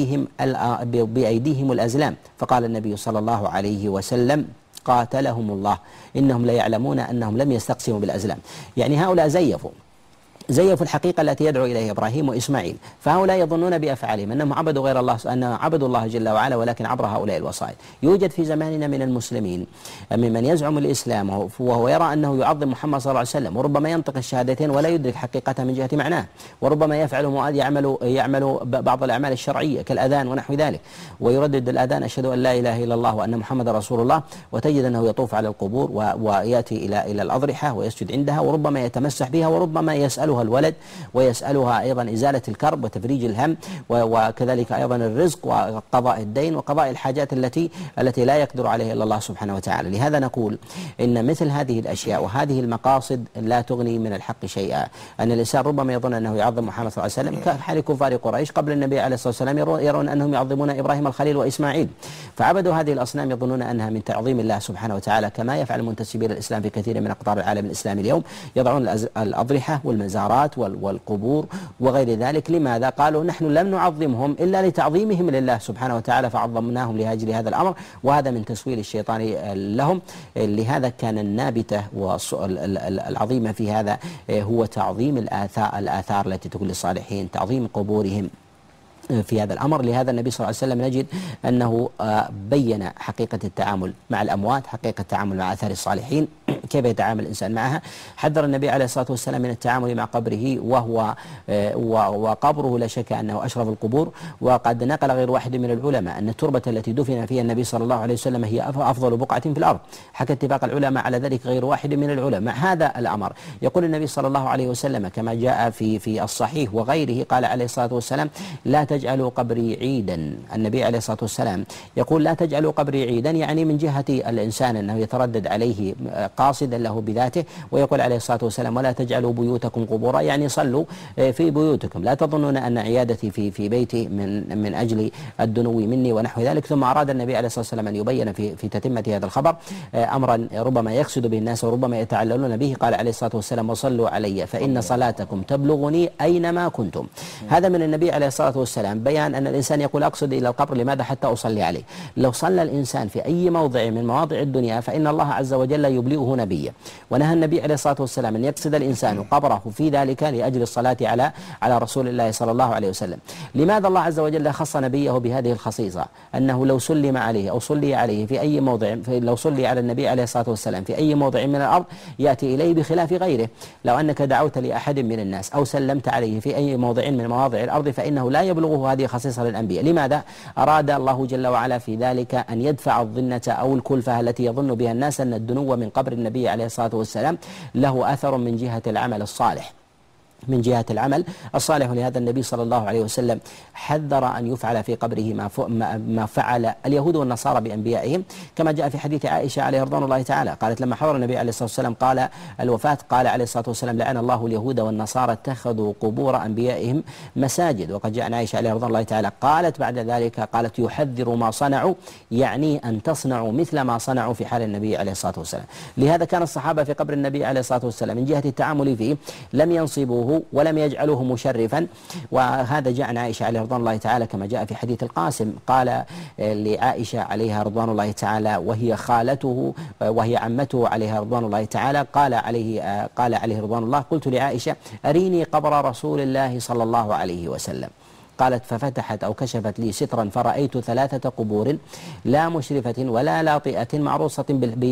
C: بأيديهم الأزلام، فقال النبي صلى الله عليه وسلم: قاتلهم الله إنهم لا يعلمون أنهم لم يستقسموا بالأزلام. يعني هؤلاء زيفوا الحقيقة التي يدعو إليها إبراهيم وإسماعيل، فهؤلاء يظنون بأفعالهم أنهم عبدوا غير الله، أنهم عبدوا الله جل وعلا، ولكن عبر هؤلاء الوسائط. يوجد في زماننا من المسلمين ممن يزعم الإسلام وهو يرى أنه يعظم محمد صلى الله عليه وسلم، وربما ينطق الشهادتين ولا يدرك حقيقتها من جهة معناه، وربما يعمل بعض الأعمال الشرعية كالأذان ونحو ذلك، ويردد الأذان: أشهد أن لا إله إلا الله وأن محمد رسول الله، وتجد أنه يطوف على القبور ويأتي إلى الأضرحة ويسجد عندها، وربما يتمسح بها، وربما يسألها الولد، ويسألها أيضا إزالة الكرب وتفريج الهم، وكذلك أيضا الرزق وقضاء الدين وقضاء الحاجات التي لا يقدر عليها إلا الله سبحانه وتعالى. لهذا نقول إن مثل هذه الأشياء وهذه المقاصد لا تغني من الحق شيئا. أن الإنسان ربما يظن أنه يعظم محمد صلى الله عليه وسلم كحال كفار قريش قبل النبي عليه الصلاة والسلام، يرون أنهم يعظمون إبراهيم الخليل وإسماعيل، فعبدوا هذه الأصنام يظنون أنها من تعظيم الله سبحانه وتعالى، كما يفعل منتسبي الإسلام في كثير من أقطار العالم الإسلامي اليوم، يضعون الأضرحة والمزارات والقبور وغير ذلك. لماذا؟ قالوا نحن لم نعظمهم إلا لتعظيمهم لله سبحانه وتعالى فعظمناهم لأجل هذا الأمر، وهذا من تسويل الشيطان لهم. لهذا كان النابتة والعظيمة في هذا هو تعظيم الآثار التي تكون للصالحين، تعظيم قبورهم في هذا الأمر. لهذا النبي صلى الله عليه وسلم نجد أنه بين حقيقة التعامل مع الأموات، حقيقة التعامل مع آثار الصالحين، كيف يتعامل الإنسان معها. حذر النبي عليه الصلاة والسلام من التعامل مع قبره، وقبره لا شك أنه أشرف القبور، وقد نقل غير واحد من العلماء أن التربة التي دفن فيها النبي صلى الله عليه وسلم هي أفضل بقعة في الأرض، حكى اتفاق العلماء على ذلك غير واحد من العلماء. هذا الأمر يقول النبي صلى الله عليه وسلم كما جاء في الصحيح وغيره، قال عليه الصلاة والسلام: لا تجعلوا قبري عيدا. النبي عليه الصلاة والسلام يقول: لا تجعلوا قبري عيدا، يعني من جهة الإنسان أنه يتردد عليه قاصد قاصدا له بذاته. ويقول عليه الصلاة والسلام: ولا تجعلوا بيوتكم قبورا، يعني صلوا في بيوتكم، لا تظنون أن عيادتي في بيتي من أجل الدنو مني ونحو ذلك. ثم أراد النبي عليه الصلاة والسلام أن يبين في تتمة هذا الخبر أمرا ربما يقصد به الناس وربما يتعللون به. قال عليه الصلاة والسلام: وصلوا علي فإن صلاتكم تبلغني أينما كنتم. هذا من النبي عليه الصلاة والسلام بيان أن الإنسان يقول: أقصد إلى القبر، لماذا؟ حتى أصلي عليه. لو صلى الإنسان في أي موضع من مواضع الدنيا فإن الله عز وجل يبلغه نبيا. ونهى النبي عليه الصلاة والسلام أن يقصد الإنسان قبره في ذلك لأجل الصلاة على رسول الله صلى الله عليه وسلم. لماذا الله عز وجل خص نبيه بهذه الخصيصة؟ أنه لو سلم عليه أو صلي عليه في أي موضع، لو صلي على النبي عليه الصلاة والسلام في أي موضع من الأرض يأتي إليه بخلاف غيره. لو أنك دعوت لأحد من الناس أو سلمت عليه في أي موضع من مواضع الأرض فإنه لا يبلغه هذه خصيصة للأنبياء. لماذا؟ أراد الله جل وعلا في ذلك أن يدفع الظنة أو الكلفة التي يظن بها الناس أن الدنو من قبر النبي عليه الصلاة والسلام له أثر من جهة العمل الصالح، من جهة العمل الصالح. لهذا النبي صلى الله عليه وسلم حذر أن يفعل في قبره ما فعل اليهود والنصارى بأنبيائهم، كما جاء في حديث عائشة عليه رضوان الله تعالى. قالت لما حضر النبي عليه الصلاة والسلام قال الوفاة، قال عليه الصلاة والسلام: لعن الله اليهود والنصارى اتخذوا قبور أنبيائهم مساجد. وقد جاء عن عائشة عليه رضوان الله تعالى قالت بعد ذلك، قالت: يحذر ما صنعوا، يعني أن تصنعوا مثل ما صنعوا في حال النبي عليه الصلاة والسلام. لهذا كان الصحابة في قبر النبي عليه الصلاة والسلام من جهة التعامل فيه لم ينصبوه ولم يجعلوه مشرفا. وهذا جاء عن عائشة عليه رضوان الله تعالى كما جاء في حديث القاسم، قال لعائشة عليها رضوان الله تعالى وهي خالته وهي عمته عليها رضوان الله تعالى، قال عليه رضوان الله: قلت لعائشة: أريني قبر رسول الله صلى الله عليه وسلم. قالت: ففتحت أو كشفت لي سترا فرأيت 3 قبور لا مشرفة ولا لاطئة معروصة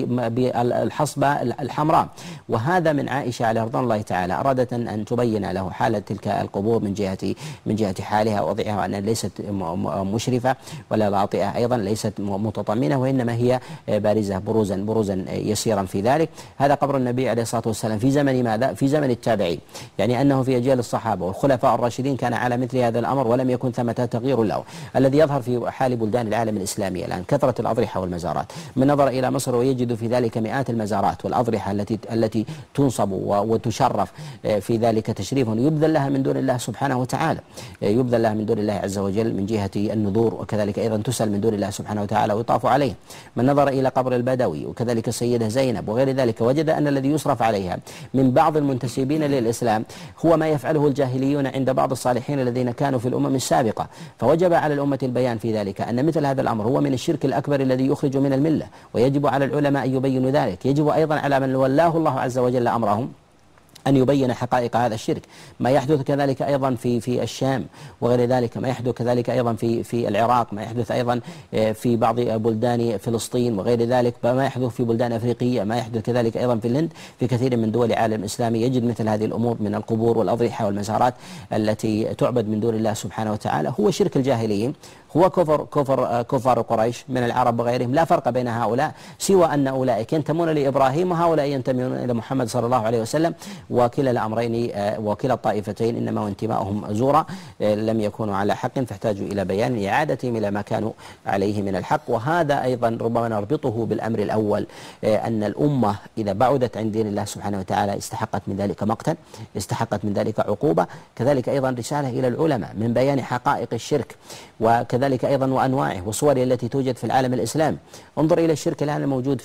C: بالحصبة الحمراء. وهذا من عائشة عليه رضوان الله تعالى، أرادت أن تبين له حالة تلك القبور من جهة حالها ووضعها، وأن ليست مشرفة ولا لاطئة، أيضا ليست متطمنة، وإنما هي بارزة بروزا يسيرا في ذلك. هذا قبر النبي عليه الصلاة والسلام في زمن ماذا؟ في زمن التابعين، يعني أنه في أجيال الصحابة والخلفاء الراشدين كان على مثل هذا الأمر ولم يكن ثمة تغيير له. الذي يظهر في حال بلدان العالم الإسلامي الآن كثرة الأضرحة والمزارات. من نظر إلى مصر ويجد في ذلك مئات المزارات والأضرحة التي تنصب وتشرف في ذلك تشريف يبذل لها من دون الله سبحانه وتعالى، يبذل لها من دون الله عز وجل من جهة النذور، وكذلك أيضا تسأل من دون الله سبحانه وتعالى ويطاف عليه. من نظر إلى قبر البدوي وكذلك السيدة زينب وغير ذلك وجد أن الذي يصرف عليها من بعض المنتسبين للإسلام هو ما يفعله الجاهليون عند بعض الصالحين الذين كانوا في الأمم السابقة. فوجب على الأمة البيان في ذلك أن مثل هذا الأمر هو من الشرك الأكبر الذي يخرج من الملة، ويجب على العلماء أن يبينوا ذلك. يجب أيضا على من ولاه الله عز وجل أمرهم أن يبين حقائق هذا الشرك. ما يحدث كذلك أيضا في الشام وغير ذلك، ما يحدث كذلك أيضا في العراق، ما يحدث أيضا في بعض بلدان فلسطين وغير ذلك، ما يحدث في بلدان أفريقية، ما يحدث كذلك أيضا في الهند، في كثير من دول العالم الإسلامي يجد مثل هذه الأمور من القبور والأضرحة والمزارات التي تعبد من دون الله سبحانه وتعالى. هو شرك الجاهليين، هو كفر قريش من العرب وغيرهم. لا فرق بين هؤلاء سوى أن أولئك ينتمون لإبراهيم وهؤلاء ينتمون إلى محمد صلى الله عليه وسلم، وكلا الأمرين وكلا الطائفتين إنما وانتماؤهم زورا، لم يكونوا على حق فاحتاجوا إلى بيان إعادتهم إلى ما كانوا عليه من الحق. وهذا أيضا ربما نربطه بالأمر الأول، أن الأمة إذا بعدت عن دين الله سبحانه وتعالى استحقت من ذلك مقتا، استحقت من ذلك عقوبة. كذلك أيضا رسالة إلى العلماء من بيان حقائق الشرك وكذلك أيضا وأنواعه وصوره التي توجد في العالم الإسلامي. انظر إلى الشرك الآن الموجود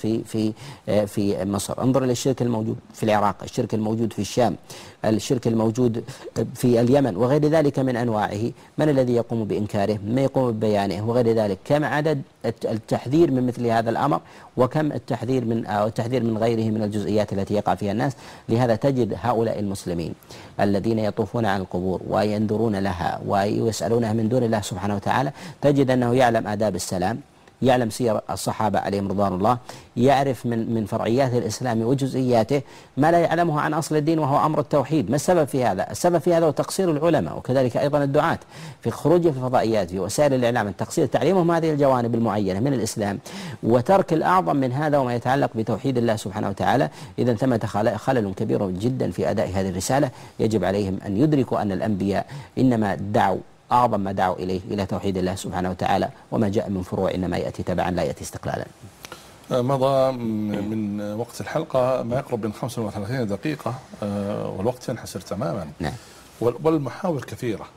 C: في مصر، انظر إلى الشرك الموجود في العراق، الشرك الموجود في الشام، الشرك الموجود في اليمن وغير ذلك من أنواعه. من الذي يقوم بإنكاره؟ من يقوم ببيانه وغير ذلك؟ كم عدد التحذير من مثل هذا الأمر، وكم التحذير من غيره من الجزئيات التي يقع فيها الناس. لهذا تجد هؤلاء المسلمين الذين يطوفون على القبور وينذرون لها ويسألونها من دون الله سبحانه وتعالى، تجد أنه يعلم آداب السلام، يعلم سير الصحابة عليهم رضوان الله، يعرف من فرعيات الإسلام وجزئياته ما لا يعلمه عن أصل الدين وهو أمر التوحيد. ما السبب في هذا؟ السبب في هذا هو تقصير العلماء وكذلك أيضا الدعاة في خروج في الفضائيات في وسائل الإعلام، التقصير تعليمهم هذه الجوانب المعينة من الإسلام وترك الأعظم من هذا وما يتعلق بتوحيد الله سبحانه وتعالى. إذا ثمة خلل كبير جدا في أداء هذه الرسالة. يجب عليهم أن يدركوا أن الأنبياء إنما دعوا أعظم ما دعوا إليه إلى توحيد الله سبحانه وتعالى، وما جاء من فروع إنما يأتي تبعا لا يأتي استقلالا.
B: مضى من وقت الحلقة ما يقرب من 35 دقيقة، والوقت ينحسر تماما.
C: نعم.
B: والمحاور كثيرة.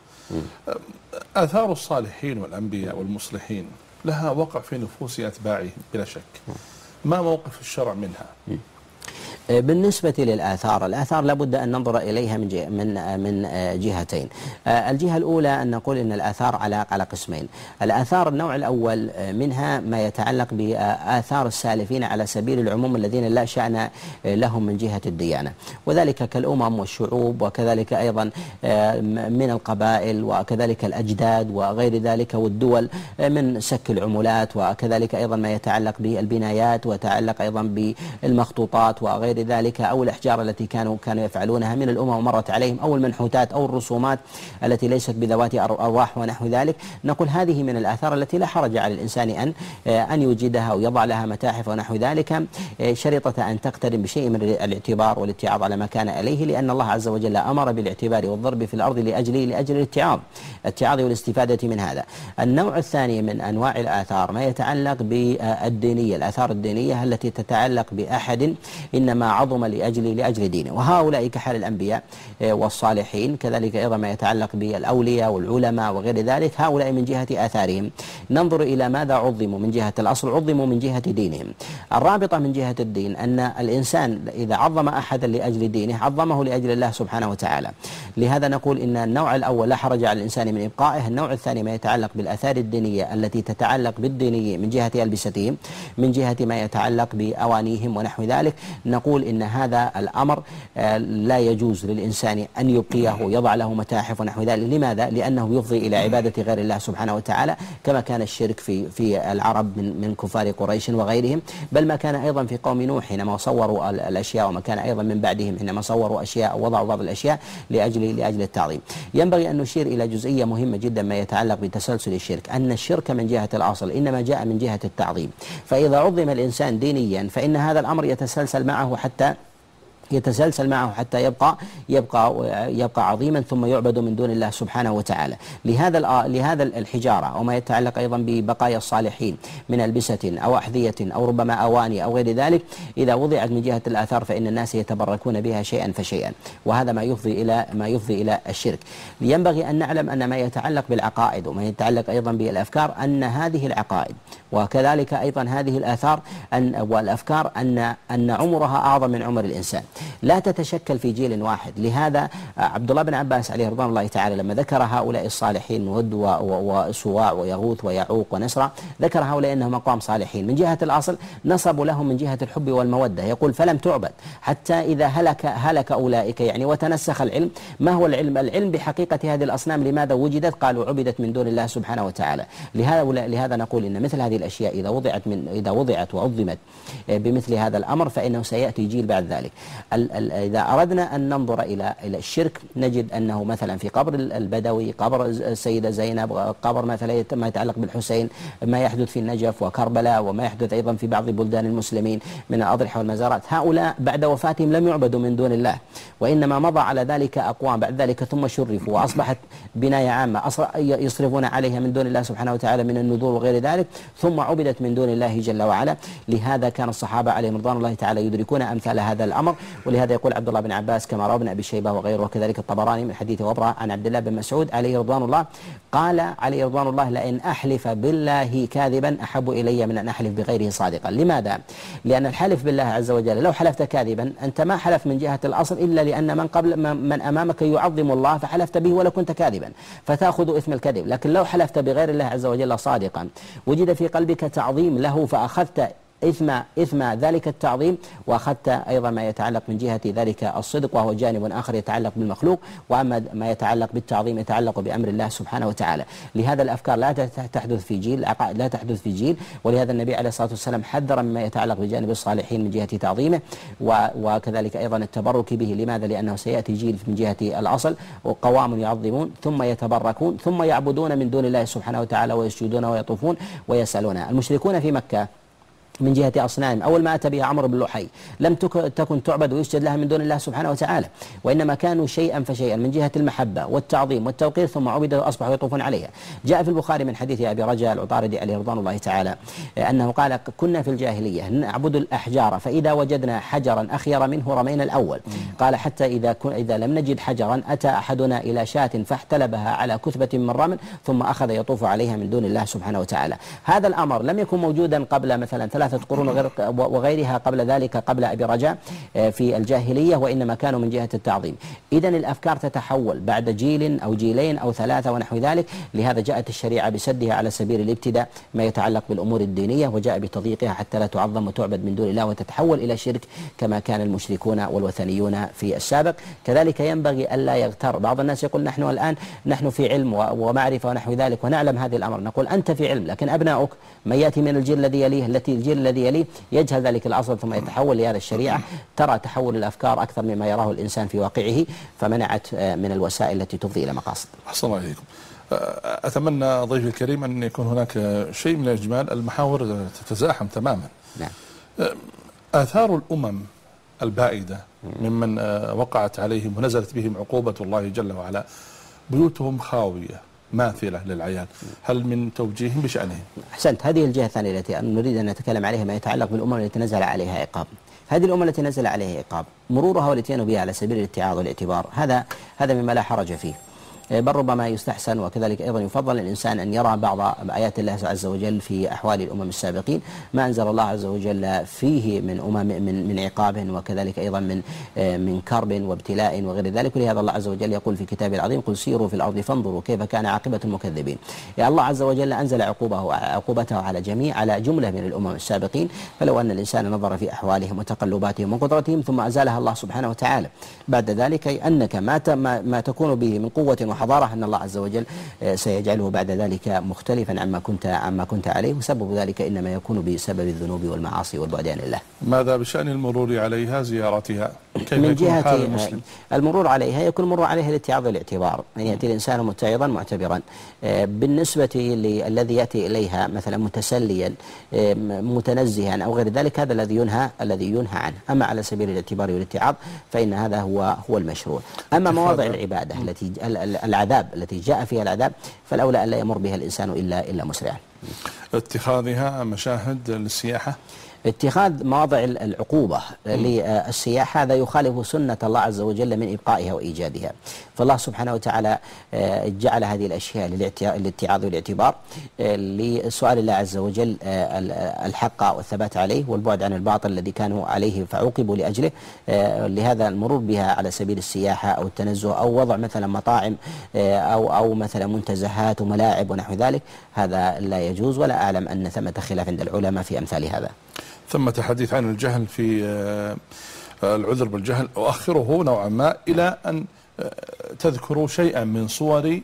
B: آثار الصالحين والأنبياء والمصلحين لها وقع في نفوس أتباعهم بلا شك. ما موقف الشرع منها؟
C: بالنسبة للآثار، الآثار لابد أن ننظر إليها من جهتين. الجهة الأولى أن نقول إن الآثار على قسمين. الآثار النوع الأول منها ما يتعلق بآثار السالفين على سبيل العموم الذين لا شأن لهم من جهة الديانة، وذلك كالأمم والشعوب، وكذلك أيضا من القبائل، وكذلك الأجداد وغير ذلك، والدول من سك العملات، وكذلك أيضا ما يتعلق بالبنايات، ويتعلق أيضا بالمخطوطات وغير ذلك، أو الأحجار التي كانوا يفعلونها من الأمم ومرت عليهم، أو المنحوتات أو الرسومات التي ليست بذوات أرواح ونحو ذلك. نقول هذه من الآثار التي لا حرج على الإنسان أن يوجدها ويضع لها متاحف ونحو ذلك، شريطة أن تقترن بشيء من الاعتبار والاتعاظ على ما كان عليه، لأن الله عز وجل أمر بالاعتبار والضرب في الأرض لأجل الاتعاظ والاستفادة من هذا. النوع الثاني من أنواع الآثار ما يتعلق بالدينية، الآثار الدينية التي تتعلق بأحد إنما عظم لأجل دينه، وهؤلاء كحال الأنبياء والصالحين، كذلك أيضا ما يتعلق بالأولياء والعلماء وغير ذلك، هؤلاء من جهة آثارهم ننظر إلى ماذا عظموا من جهة الأصل، عظموا من جهة دينهم. الرابطة من جهة الدين أن الإنسان إذا عظم أحدا لأجل دينه عظمه لأجل الله سبحانه وتعالى. لهذا نقول إن النوع الأول لا حرج على الإنسان من إبقائه. النوع الثاني ما يتعلق بالآثار الدينية التي تتعلق بالدينية من جهة ألبستهم، من جهة ما يتعلق بأوانيهم ونحو ذلك، نقول إن هذا الأمر لا يجوز للإنسان أن يبقيه ويضع له متاحف ونحو ذلك. لماذا؟ لأنه يفضي إلى عبادة غير الله سبحانه وتعالى، كما كان الشرك في العرب من كفار قريش وغيرهم، بل ما كان أيضا في قوم نوح حينما صوروا الأشياء، وما كان أيضا من بعدهم حينما صوروا أشياء ووضعوا بعض الأشياء لأجل التعظيم. ينبغي أن نشير إلى جزئية مهمة جدا ما يتعلق بتسلسل الشرك، أن الشرك من جهة الأصل إنما جاء من جهة التعظيم، فإذا عظم الإنسان دينيا فإن هذا الأمر يتسلسل معه حتى يبقى عظيما، ثم يعبد من دون الله سبحانه وتعالى. لهذا الحجارة وما يتعلق أيضا ببقايا الصالحين من ألبسة أو أحذية أو ربما أواني أو غير ذلك، إذا وضعت من جهة الآثار فإن الناس يتبركون بها شيئا فشيئا، وهذا ما يفضي إلى الشرك. ينبغي أن نعلم أن ما يتعلق بالعقائد وما يتعلق أيضا بالأفكار أن هذه العقائد وكذلك أيضا هذه الآثار والأفكار أن عمرها أعظم من عمر الإنسان، لا تتشكل في جيل واحد. لهذا عبد الله بن عباس عليه رضوان الله تعالى لما ذكر هؤلاء الصالحين ود وسواع ويغوث ويعوق ونسرى، ذكر هؤلاء أنهم أقوام صالحين من جهة الأصل، نصبوا لهم من جهة الحب والمودة. يقول فلم تعبد حتى إذا هلك أولئك، يعني وتنسخ العلم. ما هو العلم؟ العلم بحقيقة هذه الأصنام لماذا وجدت؟ قالوا عبدت من دون الله سبحانه وتعالى. لهذا نقول إن مثل هذه الأشياء إذا وضعت وعظمت بمثل هذا الأمر فإنه سيأتي جيل بعد ذلك. إذا أردنا أن ننظر إلى الشرك نجد أنه مثلا في قبر البدوي، قبر السيدة زينب، قبر مثلا ما يتعلق بالحسين، ما يحدث في النجف وكربلاء، وما يحدث أيضا في بعض بلدان المسلمين من الأضرحة والمزارات، هؤلاء بعد وفاتهم لم يعبدوا من دون الله، وإنما مضى على ذلك أقوام بعد ذلك ثم شرفوا وأصبحت بناية عامة يصرفون عليها من دون الله سبحانه وتعالى من النذور وغير ذلك، ثم عبدت من دون الله جل وعلا. لهذا كان الصحابة عليهم رضوان الله تعالى يدركون أمثال هذا الأمر. ولهذا يقول عبد الله بن عباس كما روى ابن أبي شيبة وغيره، وكذلك الطبراني من حديث وبرة عن عبد الله بن مسعود عليه رضوان الله، قال عليه رضوان الله لئن أحلف بالله كاذبا أحب إلي من أن أحلف بغيره صادقا. لماذا؟ لأن الحلف بالله عز وجل لو حلفت كاذبا أنت ما حلف من جهة الأصل إلا لأن من أمامك يعظم الله فحلفت به ولو كنت كاذبا فتأخذ إثم الكذب. لكن لو حلفت بغير الله عز وجل صادقا وجد في قلبك تعظيم له فأخذت إثم ذلك التعظيم، وأخذت أيضا ما يتعلق من جهة ذلك الصدق، وهو جانب آخر يتعلق بالمخلوق، وأما ما يتعلق بالتعظيم يتعلق بأمر الله سبحانه وتعالى. لهذا الأفكار لا تحدث في جيل، العقائد لا تحدث في جيل، ولهذا النبي عليه الصلاة والسلام حذر مما يتعلق بجانب الصالحين من جهة تعظيمه وكذلك أيضا التبرك به. لماذا؟ لأنه سيأتي جيل من جهة الأصل وقوام يعظمون ثم يتبركون ثم يعبدون من دون الله سبحانه وتعالى ويسجدون ويطوفون ويسألون. المشركون في مكة من جهة أصنام. أول ما أتى بها عمرو بن لحي لم تكن تعبد ويسجد لها من دون الله سبحانه وتعالى، وإنما كانوا شيئا فشيئا من جهة المحبة والتعظيم والتوقير، ثم عبدوا وأصبحوا يطوفون عليها. جاء في البخاري من حديث أبي رجاء العطاردي عليه رضوان الله تعالى أنه قال: كنا في الجاهلية نعبد الأحجار، فإذا وجدنا حجرا أخير منه رمينا الأول. قال: حتى إذا لم نجد حجرا أتى أحدنا إلى شاة فاحتلبها على كثبة من رمل ثم أخذ يطوف عليها من دون الله سبحانه وتعالى. هذا الأمر لم يكن موجودا قبل مثلا 3 قرون وغيرها قبل ذلك، قبل أبي رجاء في الجاهلية، وإنما كانوا من جهة التعظيم. إذن الأفكار تتحول بعد جيل أو جيلين أو 3 ونحو ذلك، لهذا جاءت الشريعة بسدها على سبيل الابتداء ما يتعلق بالأمور الدينية، وجاء بتضييقها حتى لا تعظم وتعبد من دون الله وتتحول إلى شرك كما كان المشركون والوثنيون في السابق. كذلك ينبغي ألا يغتر بعض الناس، يقول نحن الآن نحن في علم ومعرفة ونحو ذلك ونعلم هذه الأمر، نقول أنت في علم، لكن أبناؤك من يأتي من الجيل الذي يليه الجيل الذي يليه يجهل ذلك الأصل ثم يتحول لهذا الشريعة. ترى تحول الأفكار أكثر مما يراه الإنسان في واقعه، فمنعت من الوسائل التي تفضي إلى مقاصد.
B: أحسن الله إليكم. أتمنى ضيفي الكريم أن يكون هناك شيء من الإجمال، المحاور تتزاحم تماما.
C: نعم.
B: آثار الأمم البائدة ممن وقعت عليهم ونزلت بهم عقوبة الله جل وعلا، بيوتهم خاوية ماثلة للعيان، هل من توجيه بشأنهم؟
C: أحسنت. هذه الجهة الثانية التي نريد أن نتكلم عليها ما يتعلق بالأمم التي نزل عليها عقاب. هذه الأمة التي نزل عليها عقاب مرورها والاتيان بها على سبيل الاتعاظ والاعتبار، هذا مما لا حرج فيه، بل ربما يستحسن وكذلك أيضا يفضل الإنسان أن يرى بعض آيات الله عز وجل في أحوال الأمم السابقين، ما أنزل الله عز وجل فيه من عقاب وكذلك أيضا من كرب وابتلاء وغير ذلك. ولهذا الله عز وجل يقول في كتابه العظيم: قل سيروا في الأرض فانظروا كيف كان عاقبة المكذبين. يعني الله عز وجل أنزل عقوبته على جملة من الأمم السابقين، فلو أن الإنسان نظر في أحوالهم وتقلباتهم وقدرتهم ثم أزالها الله سبحانه وتعالى بعد ذلك، أنك ما تكون به من قوة وحضارة أن الله عز وجل سيجعله بعد ذلك مختلفا عما كنت عليه، وسبب ذلك إنما يكون بسبب الذنوب والمعاصي والبعد عن الله.
B: ماذا بشأن المرور عليها، زيارتها؟ كيف
C: من
B: يكون
C: جهة
B: حال المسلم؟
C: المرور عليها يكون المرور عليها الاتعاظ والاعتبار، يعني يأتي الإنسان متعظا معتبرا. بالنسبة للذي يأتي إليها مثلا متسليا متنزها أو غير ذلك، هذا الذي ينهى عنه. أما على سبيل الاعتبار والاتعاظ فإن هذا هو المشروع. أما مواضع العبادة العذاب التي جاء فيها العذاب فالأولى أن لا يمر بها الإنسان إلا مسرعا.
B: اتخاذها مشاهد للسياحة،
C: اتخاذ مواضع العقوبة للسياحة هذا يخالف سنة الله عز وجل من إبقائها وإيجادها. فالله سبحانه وتعالى جعل هذه الأشياء للاتعاظ والاعتبار، لسؤال الله عز وجل الحق والثبات عليه والبعد عن الباطل الذي كانوا عليه فعوقبوا لأجله. لهذا المرور بها على سبيل السياحة أو التنزه أو وضع مثلا مطاعم أو مثلا منتزهات وملاعب ونحو ذلك، هذا لا يجوز، ولا أعلم أن ثمة خلاف عند العلماء في أمثال هذا.
B: ثمة حديث عن الجهل في العذر بالجهل، أؤخره نوعا ما إلى أن تذكروا شيئا من صور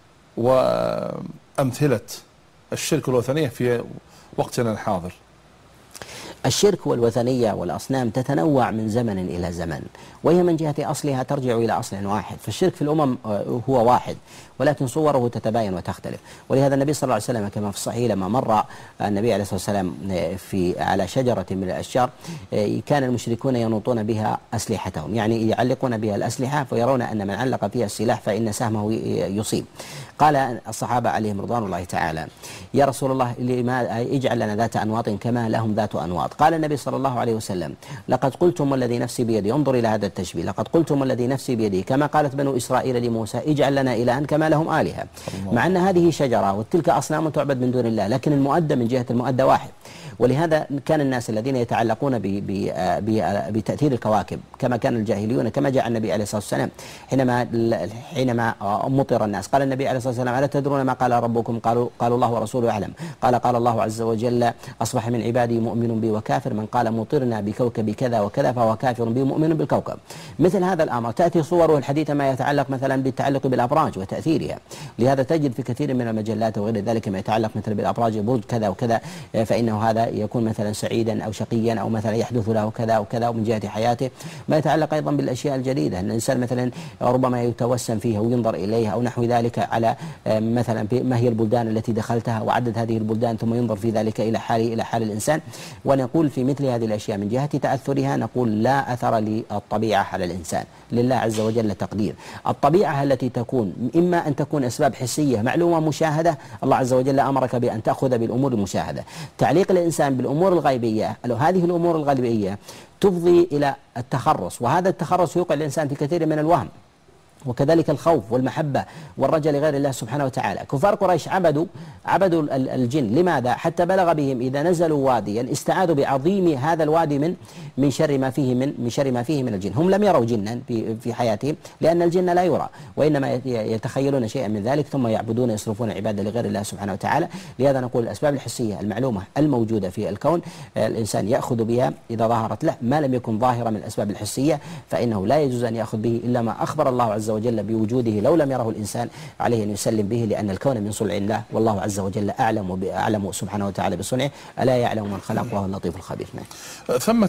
B: وأمثلة الشرك والوثنية في وقتنا الحاضر.
C: الشرك والوثنية والأصنام تتنوع من زمن إلى زمن، وهي من جهة أصلها ترجع إلى أصل واحد. فالشرك في الأمم هو واحد، ولكن صوره تتباين وتختلف. ولهذا النبي صلى الله عليه وسلم كما في الصحيح لما مر النبي عليه الصلاة والسلام على شجرة من الأشجار كان المشركون ينوطون بها أسلحتهم، يعني يعلقون بها الأسلحة فيرون أن من علق فيها السلاح فإن سهمه يصيب. قال الصحابة عليهم رضوان الله تعالى: يا رسول الله اجعل لنا ذات أنواط كما لهم ذات أنواط. قال النبي صلى الله عليه وسلم: لقد قلتم والذي نفسي بيدي، انظر إلى هذا التشبيه، لقد قلتم والذي نفسي بيدي كما قالت بنو إسرائيل لموسى اجعل لنا إلها كما لهم آلهة. مع أن هذه شجرة وتلك أصنام تعبد من دون الله، لكن المؤدى من جهة المؤدى واحد. ولهذا كان الناس الذين يتعلقون بتأثير الكواكب كما كان الجاهليون، كما جاء النبي عليه الصلاة والسلام حينما مطر الناس قال النبي عليه الصلاة والسلام: ألا تدرون ما قال ربكم؟ قالوا الله ورسوله أعلم. قال الله عز وجل: أصبح من عبادي مؤمن بي وكافر، من قال مطرنا بكوكب كذا وكذا فهو كافر بي مؤمن بالكوكب. مثل هذا الأمر تأتي صوره الحديثة ما يتعلق مثلا بالتعلق بالأبراج وتأثيرها. لهذا تجد في كثير من المجلات وغير ذلك ما يتعلق مثلا بالأبراج برج كذا وكذا، فإنه هذا هذا يكون مثلا سعيدا أو شقيا، أو مثلا يحدث له كذا وكذا من جهة حياته. ما يتعلق أيضا بالأشياء الجديدة، أن الإنسان مثلا ربما يتوسم فيها وينظر إليها أو نحو ذلك، على مثلا ما هي البلدان التي دخلتها وعدد هذه البلدان، ثم ينظر في ذلك إلى حال الإنسان. ونقول في مثل هذه الأشياء من جهة تأثرها نقول لا أثر للطبيعة على الإنسان، لله عز وجل تقدير. الطبيعة التي تكون إما أن تكون أسباب حسية معلومة مشاهدة، الله عز وجل أمرك بأن تأخذ بالأمور المشاهدة. تعليق الإنسان بالأمور الغيبية، هذه الأمور الغيبية تفضي إلى التخرص، وهذا التخرص يوقع الإنسان في كثير من الوهم، وكذلك الخوف والمحبة والرجاء لغير الله سبحانه وتعالى. كفار قريش عبدوا الجن، لماذا؟ حتى بلغ بهم إذا نزلوا واديا استعاذوا بعظيم هذا الوادي من شر ما فيه من الجن. هم لم يروا جنا في حياتهم، لأن الجن لا يرى، وإنما يتخيلون شيئا من ذلك ثم يعبدون يصرفون العبادة لغير الله سبحانه وتعالى. لهذا نقول الأسباب الحسية المعلومة الموجودة في الكون الإنسان يأخذ بها إذا ظهرت له. ما لم يكن ظاهرا من الأسباب الحسية فإنه لا يجوز أن يأخذ به إلا ما أخبر الله عز وجل بوجوده، لو لم يره الإنسان عليه أن يسلم به، لأن الكون من صنع الله، والله عز وجل أعلم سبحانه وتعالى بصنعه، ألا يعلم من خلق وهو اللطيف الخبير.
B: ثمة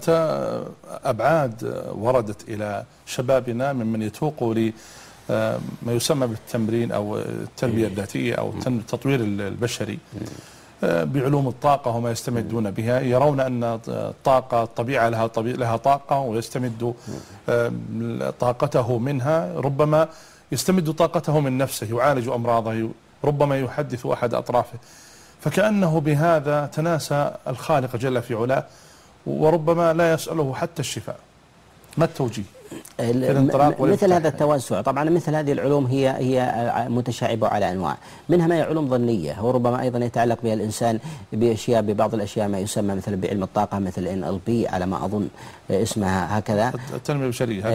B: أبعاد وردت إلى شبابنا ممن يتوق لما يسمى بالتمرين أو التربية الذاتية أو التطوير البشري بعلوم الطاقة وما يستمدون بها. يرون أن الطاقة الطبيعة لها طاقة، ويستمد طاقته منها، ربما يستمد طاقته من نفسه، يعالج أمراضه، ربما يحدث أحد أطرافه، فكأنه بهذا تناسى الخالق جل في علاه، وربما لا يسأله حتى الشفاء. ما التوجيه؟
C: مثل هذا التوسع، طبعا مثل هذه العلوم هي متشعبة على أنواع، منها ما هي علوم ظنية، وربما أيضا يتعلق بها الإنسان ببعض الأشياء ما يسمى مثلا بعلم الطاقة، مثل NLP على ما أظن اسمها هكذا،
B: التنمية البشرية،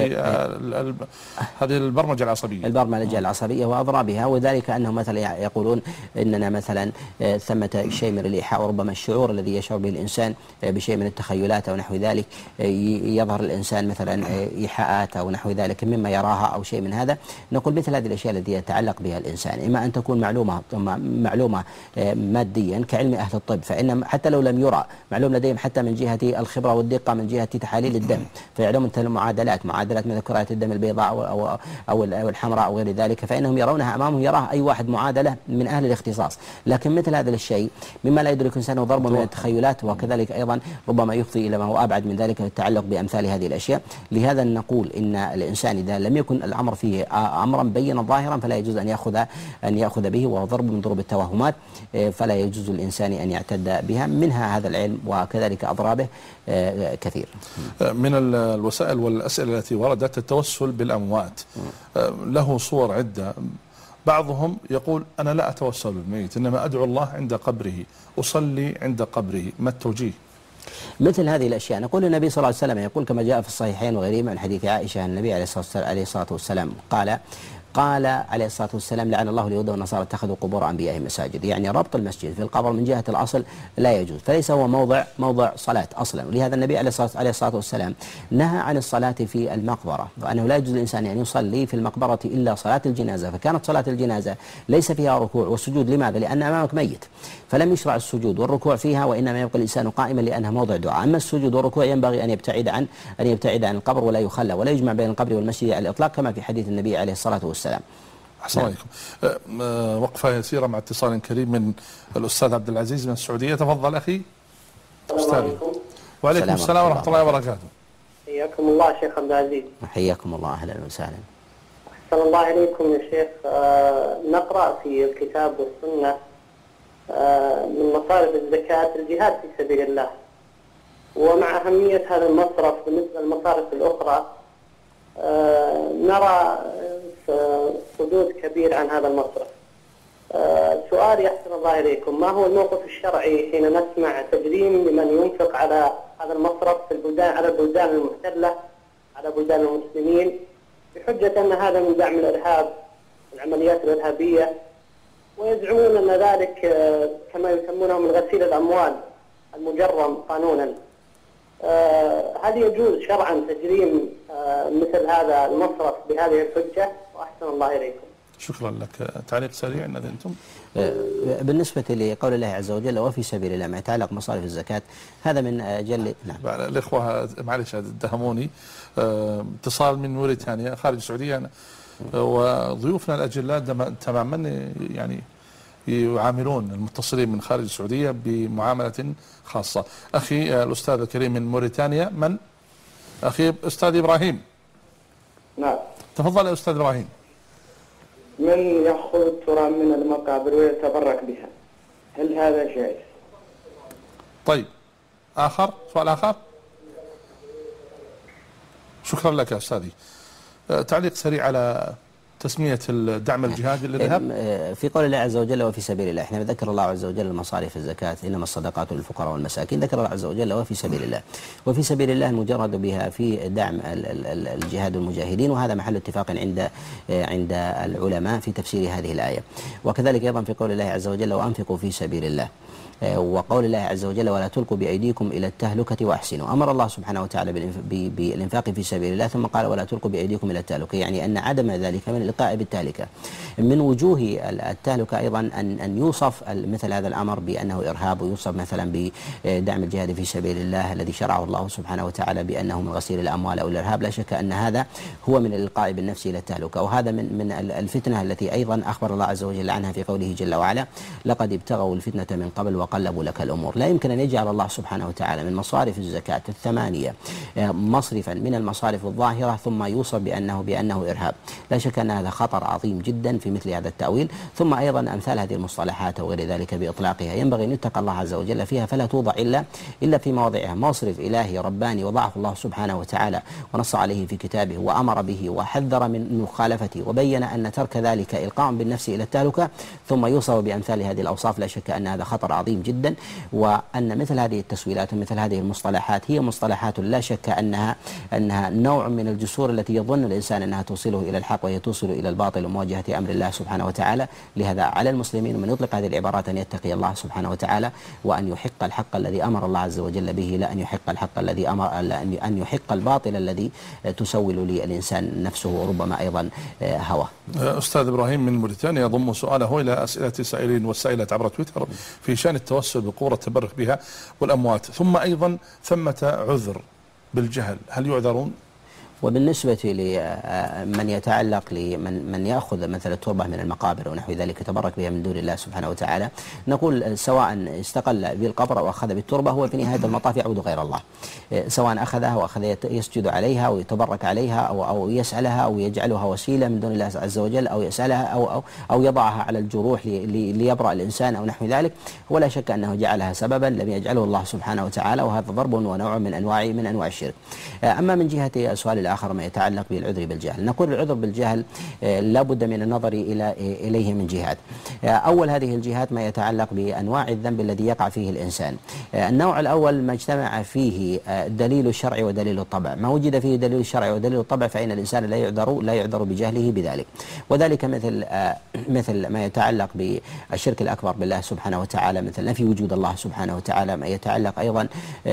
B: هذه البرمجة العصبية
C: وأضرابها. وذلك أنهم مثلا يقولون إننا مثلا ثمة شيء من الإيحاء، وربما الشعور الذي يشعر به الإنسان بشيء من التخيلات أو نحو ذلك، يظهر الإنسان مثلا إيحاءات أو نحو ذلك مما يراها أو شيء من هذا. نقول مثل هذه الأشياء التي يتعلق بها الإنسان إما أن تكون معلومة ماديا كعلم أهل الطب، فإن حتى لو لم يرى معلوم لديهم حتى من جهة الخبرة والدقة من جهة تحاليل الدم، فيعلمون معادلات مثل كرات الدم البيضاء أو الحمراء أو غير ذلك، فإنهم يرونها أمامهم، يراها أي واحد معادلة من أهل الاختصاص. لكن مثل هذا الشيء مما لا يدرك الإنسان ضرب من التخيلات، وكذلك أيضا ربما يفضي إلى ما هو أبعد من ذلك يتعلق بأمثال هذه الأشياء. لهذا نقول إن الإنسان إذا لم يكن الأمر فيه أمرا بينا ظاهرا فلا يجوز أن يأخذ به، وهو ضرب من ضروب التوهمات، فلا يجوز للإنسان أن يعتد بها. منها هذا العلم وكذلك أضرابه كثير.
B: من الوسائل والأسئلة التي وردت التوسل بالأموات، له صور عدة. بعضهم يقول أنا لا أتوسل بالميت، إنما أدعو الله عند قبره، أصلي عند قبره. ما التوجيه؟
C: مثل هذه الأشياء نقول النبي صلى الله عليه وسلم يقول كما جاء في الصحيحين وغيرهما من حديث عائشة، النبي عليه الصلاة والسلام قال عليه الصلاة والسلام لعن الله اليهود والنصارى اتخذوا قبور أنبيائهم مساجد. يعني ربط المسجد في القبر من جهة الأصل لا يجوز، فليس هو موضع صلاة أصلا. ولهذا النبي عليه الصلاة والسلام نهى عن الصلاة في المقبرة، وأنه لا يجوز للإنسان أن يصلي في المقبرة إلا صلاة الجنازة. فكانت صلاة الجنازة ليس فيها ركوع وسجود. لماذا؟ لأن أمامك ميت، فلم يشرع السجود والركوع فيها، وإنما يبقى الإنسان قائما لأنها موضع دعاء. أما السجود والركوع ينبغي أن يبتعد عن القبر، ولا يخلى ولا يجمع بين القبر والمسجد على الإطلاق، كما في حديث النبي عليه الصلاة والسلام.
B: أحسن عليكم. وقفة يسيرة مع اتصال كريم من الأستاذ عبد العزيز من السعودية. تفضل أخي أستاذي. وعليكم السلام ورحمة الله وبركاته.
D: حياكم الله شيخ عبد العزيز.
C: حياكم الله، أهلا وسهلا.
D: أحسن الله إليكم يا شيخ. نقرأ في الكتاب والسنة من مصارف الزكاة الجهاد في سبيل الله، ومع أهمية هذا المصرف بالنسبة للمصارف الأخرى نرى صدود كبير عن هذا المصرف. سؤالي أحسن الله إليكم، ما هو الموقف الشرعي حين نسمع تجريم لمن ينفق على هذا المصرف في على البلدان المحتلة، على بلدان المسلمين، بحجة أن هذا من دعم الإرهاب والعمليات الإرهابية، ويزعمون أن ذلك كما يسمونه من غسيل الأموال المجرم قانونا. هل يجوز شرعا تجريم مثل هذا المصرف بهذه الحجة؟ وأحسن الله إليكم.
B: شكرا لك. تعليق سريع إن أذنتم.
C: بالنسبة لقول الله عز وجل وفي سبيل الله ما يتعلق مصارف الزكاة، هذا من أجل نعم.
B: الإخوة معلش اتهموني اتصال من موريتانيا خارج السعودية، وضيوفنا الأجلاء تماما يعني يعاملون المتصلين من خارج السعودية بمعاملة خاصة. أخي الأستاذ الكريم من موريتانيا، من أخي أستاذ إبراهيم؟
D: نعم
B: تفضل يا أستاذ إبراهيم.
D: من يأخذ التراب من المقابر ويتبرك بها، هل هذا جائز؟
B: طيب سؤال آخر. شكرا لك يا أستاذي. تعليق سريع على تسمية الدعم الجهادي للذهب.
C: في قول الله عز وجل وفي سبيل الله، احنا ذكر الله عز وجل المصاريف الزكاة إنما الصدقات للفقراء والمساكين، ذكر الله عز وجل وفي سبيل الله، وفي سبيل الله المجرد بها في دعم الجهاد والمجاهدين، وهذا محل اتفاق عند العلماء في تفسير هذه الآية. وكذلك أيضا في قول الله عز وجل وأنفقوا في سبيل الله، وقول الله عز وجل ولا تلقوا بأيديكم إلى التهلكة وأحسنوا. أمر الله سبحانه وتعالى بالإنفاق في سبيل الله، ثم قال ولا تلقوا بأيديكم إلى التهلكة، يعني أن عدم ذلك من الإلقاء بالتهلكة. من وجوه التهلكة أيضا أن يوصف مثل هذا الأمر بأنه إرهاب، ويوصف مثلا بدعم الجهاد في سبيل الله الذي شرعه الله سبحانه وتعالى بأنه من غسيل الأموال أو الإرهاب. لا شك أن هذا هو من الإلقاء بالنفس إلى التهلكة، وهذا من الفتنة التي أيضا أخبر الله عز وجل عنها في قوله جل وعلا لقد ابتغوا الفتنة من قبل وقلبوا لك الأمور. لا يمكن أن يجعل الله سبحانه وتعالى من مصارف الزكاة 8 مصرفا من المصارف الظاهرة ثم يوصف بأنه إرهاب. لا شك أن هذا خطر عظيم جدا في مثل هذا التأويل. ثم أيضا أمثال هذه المصطلحات وغير ذلك بإطلاقها ينبغي أن يتقى الله عز وجل فيها، فلا توضع إلا في مواضعها. مصرف إلهي رباني وضعه الله سبحانه وتعالى ونص عليه في كتابه وأمر به وحذر من مخالفته، وبين أن ترك ذلك إلقاء بالنفس إلى التهلكة، ثم يوصف بأمثال هذه الأوصاف. لا شك أن هذا خطر عظيم جدا، وأن مثل هذه التسويلات ومثل هذه المصطلحات هي مصطلحات لا شك أنها نوع من الجسور التي يظن الإنسان أنها توصله إلى الحق وهي توصل إلى الباطل ومواجهة أمر الله سبحانه وتعالى. لهذا على المسلمين من يطلق هذه العبارات أن يتقي الله سبحانه وتعالى، وأن يحق الحق الذي أمر الله عز وجل به، لا أن يحق الحق الذي أن يحق الباطل الذي تسول للإنسان نفسه وربما أيضا هواه.
B: أستاذ إبراهيم من موريتانيا يضم سؤاله إلى أسئلة السائلين والسائلات عبر تويتر في شأن التوسل بقوة التبرك بها والأموات، ثم أيضا ثمة عذر بالجهل، هل يعذرون؟
C: وبالنسبة لمن يتعلق لمن يأخذ مثل التربة من المقابر ونحو ذلك يتبرك بها من دون الله سبحانه وتعالى، نقول سواء استقل بالقبر أو أخذ بالتربة هو في نهاية المطاف يعبد غير الله، سواء أخذها وأخذ يسجد عليها ويتبرك عليها أو يسألها أو يجعلها وسيلة من دون الله عز وجل، أو يسألها أو يضعها على الجروح ليبرأ الإنسان أو نحو ذلك، ولا شك أنه جعلها سببا لم يجعله الله سبحانه وتعالى، وهذا ضرب ونوع من أنواع الشرك. أما من جهة السؤال الآخر ما يتعلق بالعذر بالجهل، نقول العذر بالجهل لا بد من النظر إليه من جهات. أول هذه الجهات ما يتعلق بأنواع الذنب الذي يقع فيه الإنسان. النوع الأول ما اجتمع فيه دليل الشرع ودليل الطبع، ما وجد فيه دليل الشرع ودليل الطبع فإن الإنسان لا يعذر بجهله بذلك، وذلك مثل ما يتعلق بالشرك الأكبر بالله سبحانه وتعالى، مثل نفي وجود الله سبحانه وتعالى، ما يتعلق أيضا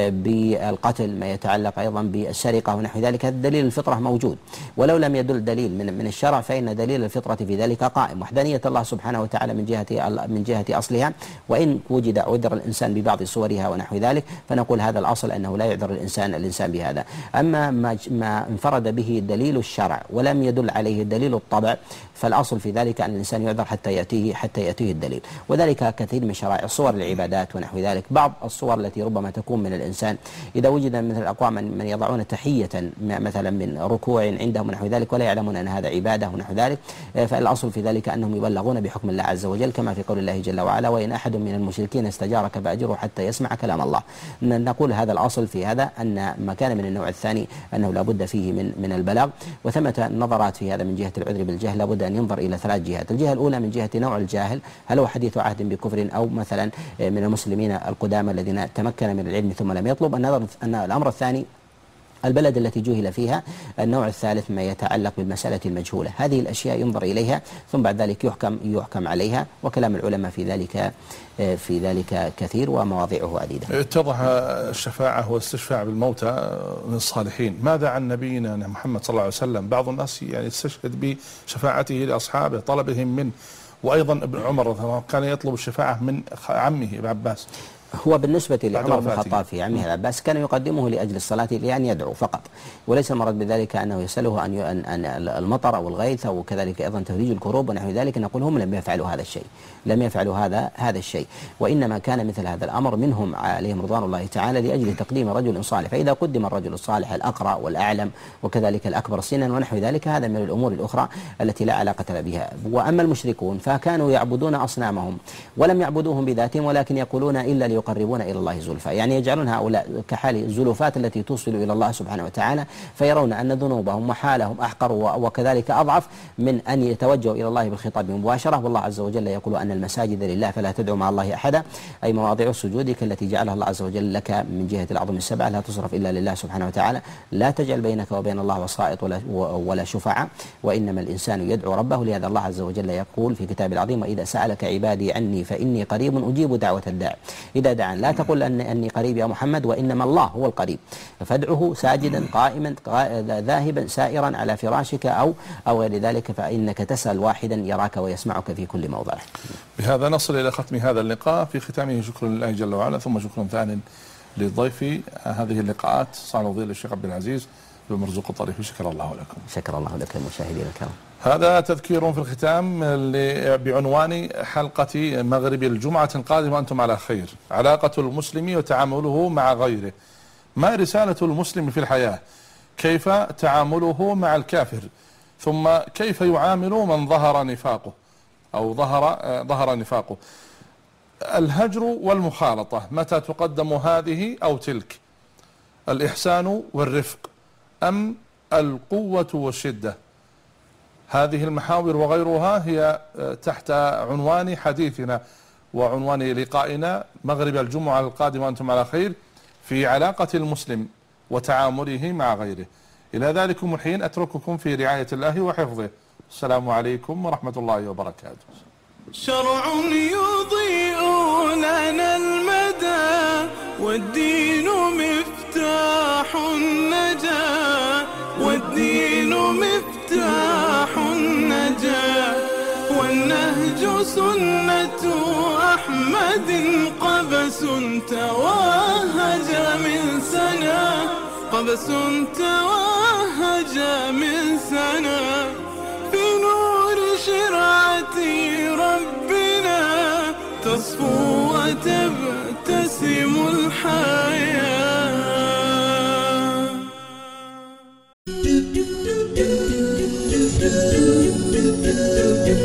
C: بالقتل، ما يتعلق أيضا بالسرقة ونحو ذلك. هذا دليل الفطرة موجود، ولو لم يدل دليل من الشرع فإن دليل الفطرة في ذلك قائم، وحدانية الله سبحانه وتعالى من جهة أصلها، وإن وجد عذر الإنسان ببعض صورها ونحو ذلك فنقول هذا الأصل أنه لا يعذر الإنسان بهذا. أما ما انفرد به دليل الشرع ولم يدل عليه دليل الطبع فالأصل في ذلك أن الإنسان يعذر حتى يأتيه الدليل، وذلك كثير من شرائع صور العبادات ونحو ذلك. بعض الصور التي ربما تكون من الإنسان إذا وجد مثل الأقوام من يضعون تحية مثلا من ركوع عندهم ونحو ذلك ولا يعلمون أن هذا عبادة ونحو ذلك، فالأصل في ذلك أنهم يبلغون بحكم الله عز وجل، كما في قول الله جل وعلا وإن أحد من المشركين استجارك فأجره حتى يسمع كلام الله. نقول هذا الأصل في هذا أن ما كان من النوع الثاني أنه لا بد فيه من البلاغ. وثمة نظرات في هذا من جهة العذر بالجهل لا بد أن ينظر إلى 3 جهات. الجهة الأولى من جهة نوع الجاهل، هل هو حديث عهد بكفر أو مثلا من المسلمين القدامى الذين تمكن من العلم ثم لم يطلب. الأمر الثاني البلد التي جهل فيها. النوع الثالث ما يتعلق بالمسألة المجهولة، هذه الأشياء ينظر إليها ثم بعد ذلك يحكم عليها، وكلام العلماء في ذلك كثير ومواضعه عديدة.
B: اتضح الشفاعة والاستشفاع بالموتى من الصالحين. ماذا عن نبينا محمد صلى الله عليه وسلم؟ بعض الناس يعني استشهد بشفاعته لأصحابه، طلبهم منه، وأيضا ابن عمر كان يطلب الشفاعة من عمه ابن عباس.
C: هو بالنسبة لعمر بن الخطاب في عمه العباس كان يقدمه لأجل الصلاة لأن يدعو فقط، وليس المراد بذلك أنه يسأله أن المطر أو الغيث أو كذلك أيضا تفريج الكروب ونحو ذلك. نقول هم لم يفعلوا هذا الشيء، لم يفعلوا هذا الشيء، وإنما كان مثل هذا الأمر منهم عليهم رضوان الله تعالى لأجل تقديم رجل صالح. فإذا قدم الرجل الصالح الأقرأ والأعلم وكذلك الأكبر سنا ونحو ذلك، هذا من الأمور الأخرى التي لا علاقة بها. وأما المشركون فكانوا يعبدون أصنامهم ولم يعبدوهم بذاتهم، ولكن يقولون إلا ليقربون إلى الله زلفى، يعني يجعلون هؤلاء كحال الزلفات التي توصل إلى الله سبحانه وتعالى، فيرون أن ذنوبهم وحالهم أحقر وكذلك أضعف من أن يتوجهوا إلى الله بالخطاب مباشرة. والله عز وجل يقول أن المساجد لله فلا تدعوا مع الله أحدا، أي مواضع السجود كالتي جعلها الله عز وجل لك من جهة الأعظم السبعة لا تصرف إلا لله سبحانه وتعالى، لا تجعل بينك وبين الله وسائط ولا شفعاء، وإنما الإنسان يدعو ربه. لهذا الله عز وجل يقول في كتاب العظيم: وإذا سألك عبادي عني فإني قريب أجيب دعوة الداع إذا دعان. لا تقل أني قريب يا محمد، وإنما الله هو القريب، فادعه ساجدا قائما ذاهبا سائرا على فراشك أو غير ذلك، فإنك تسأل واحدا يراك ويسمعك في كل موضع.
B: بهذا نصل إلى ختم هذا اللقاء. في ختامه شكر لله جل وعلا، ثم شكر ثان للضيف هذه اللقاءات صاحب الفضيلة الشيخ عبد العزيز بن مرزوق الطريفي. شكر الله لكم.
C: شكر الله لك المشاهدين الكرام.
B: هذا تذكير في الختام بعنوان حلقة مغرب الجمعة القادمة. أنتم على خير. علاقة المسلم وتعامله مع غيره. ما رسالة المسلم في الحياة؟ كيف تعامله مع الكافر؟ ثم كيف يعامل من ظهر نفاقه أو ظهر نفاقه؟ الهجر والمخالطة، متى تقدم هذه أو تلك؟ الإحسان والرفق أم القوة والشدة؟ هذه المحاور وغيرها هي تحت عنوان حديثنا وعنوان لقائنا مغرب الجمعة القادمة وأنتم على خير، في علاقة المسلم وتعامله مع غيره. إلى ذلكم الحين أترككم في رعاية الله وحفظه. السلام عليكم ورحمة الله وبركاته.
A: شرع يضيء لنا المدى والدين مفتاح النجاة، والدين مفتاح النجاة، والنهج سنة أحمد قبس توهج من سنة، قبس توهج من سنة، في نور شرعة ربنا تصفو وتبتسم الحياة.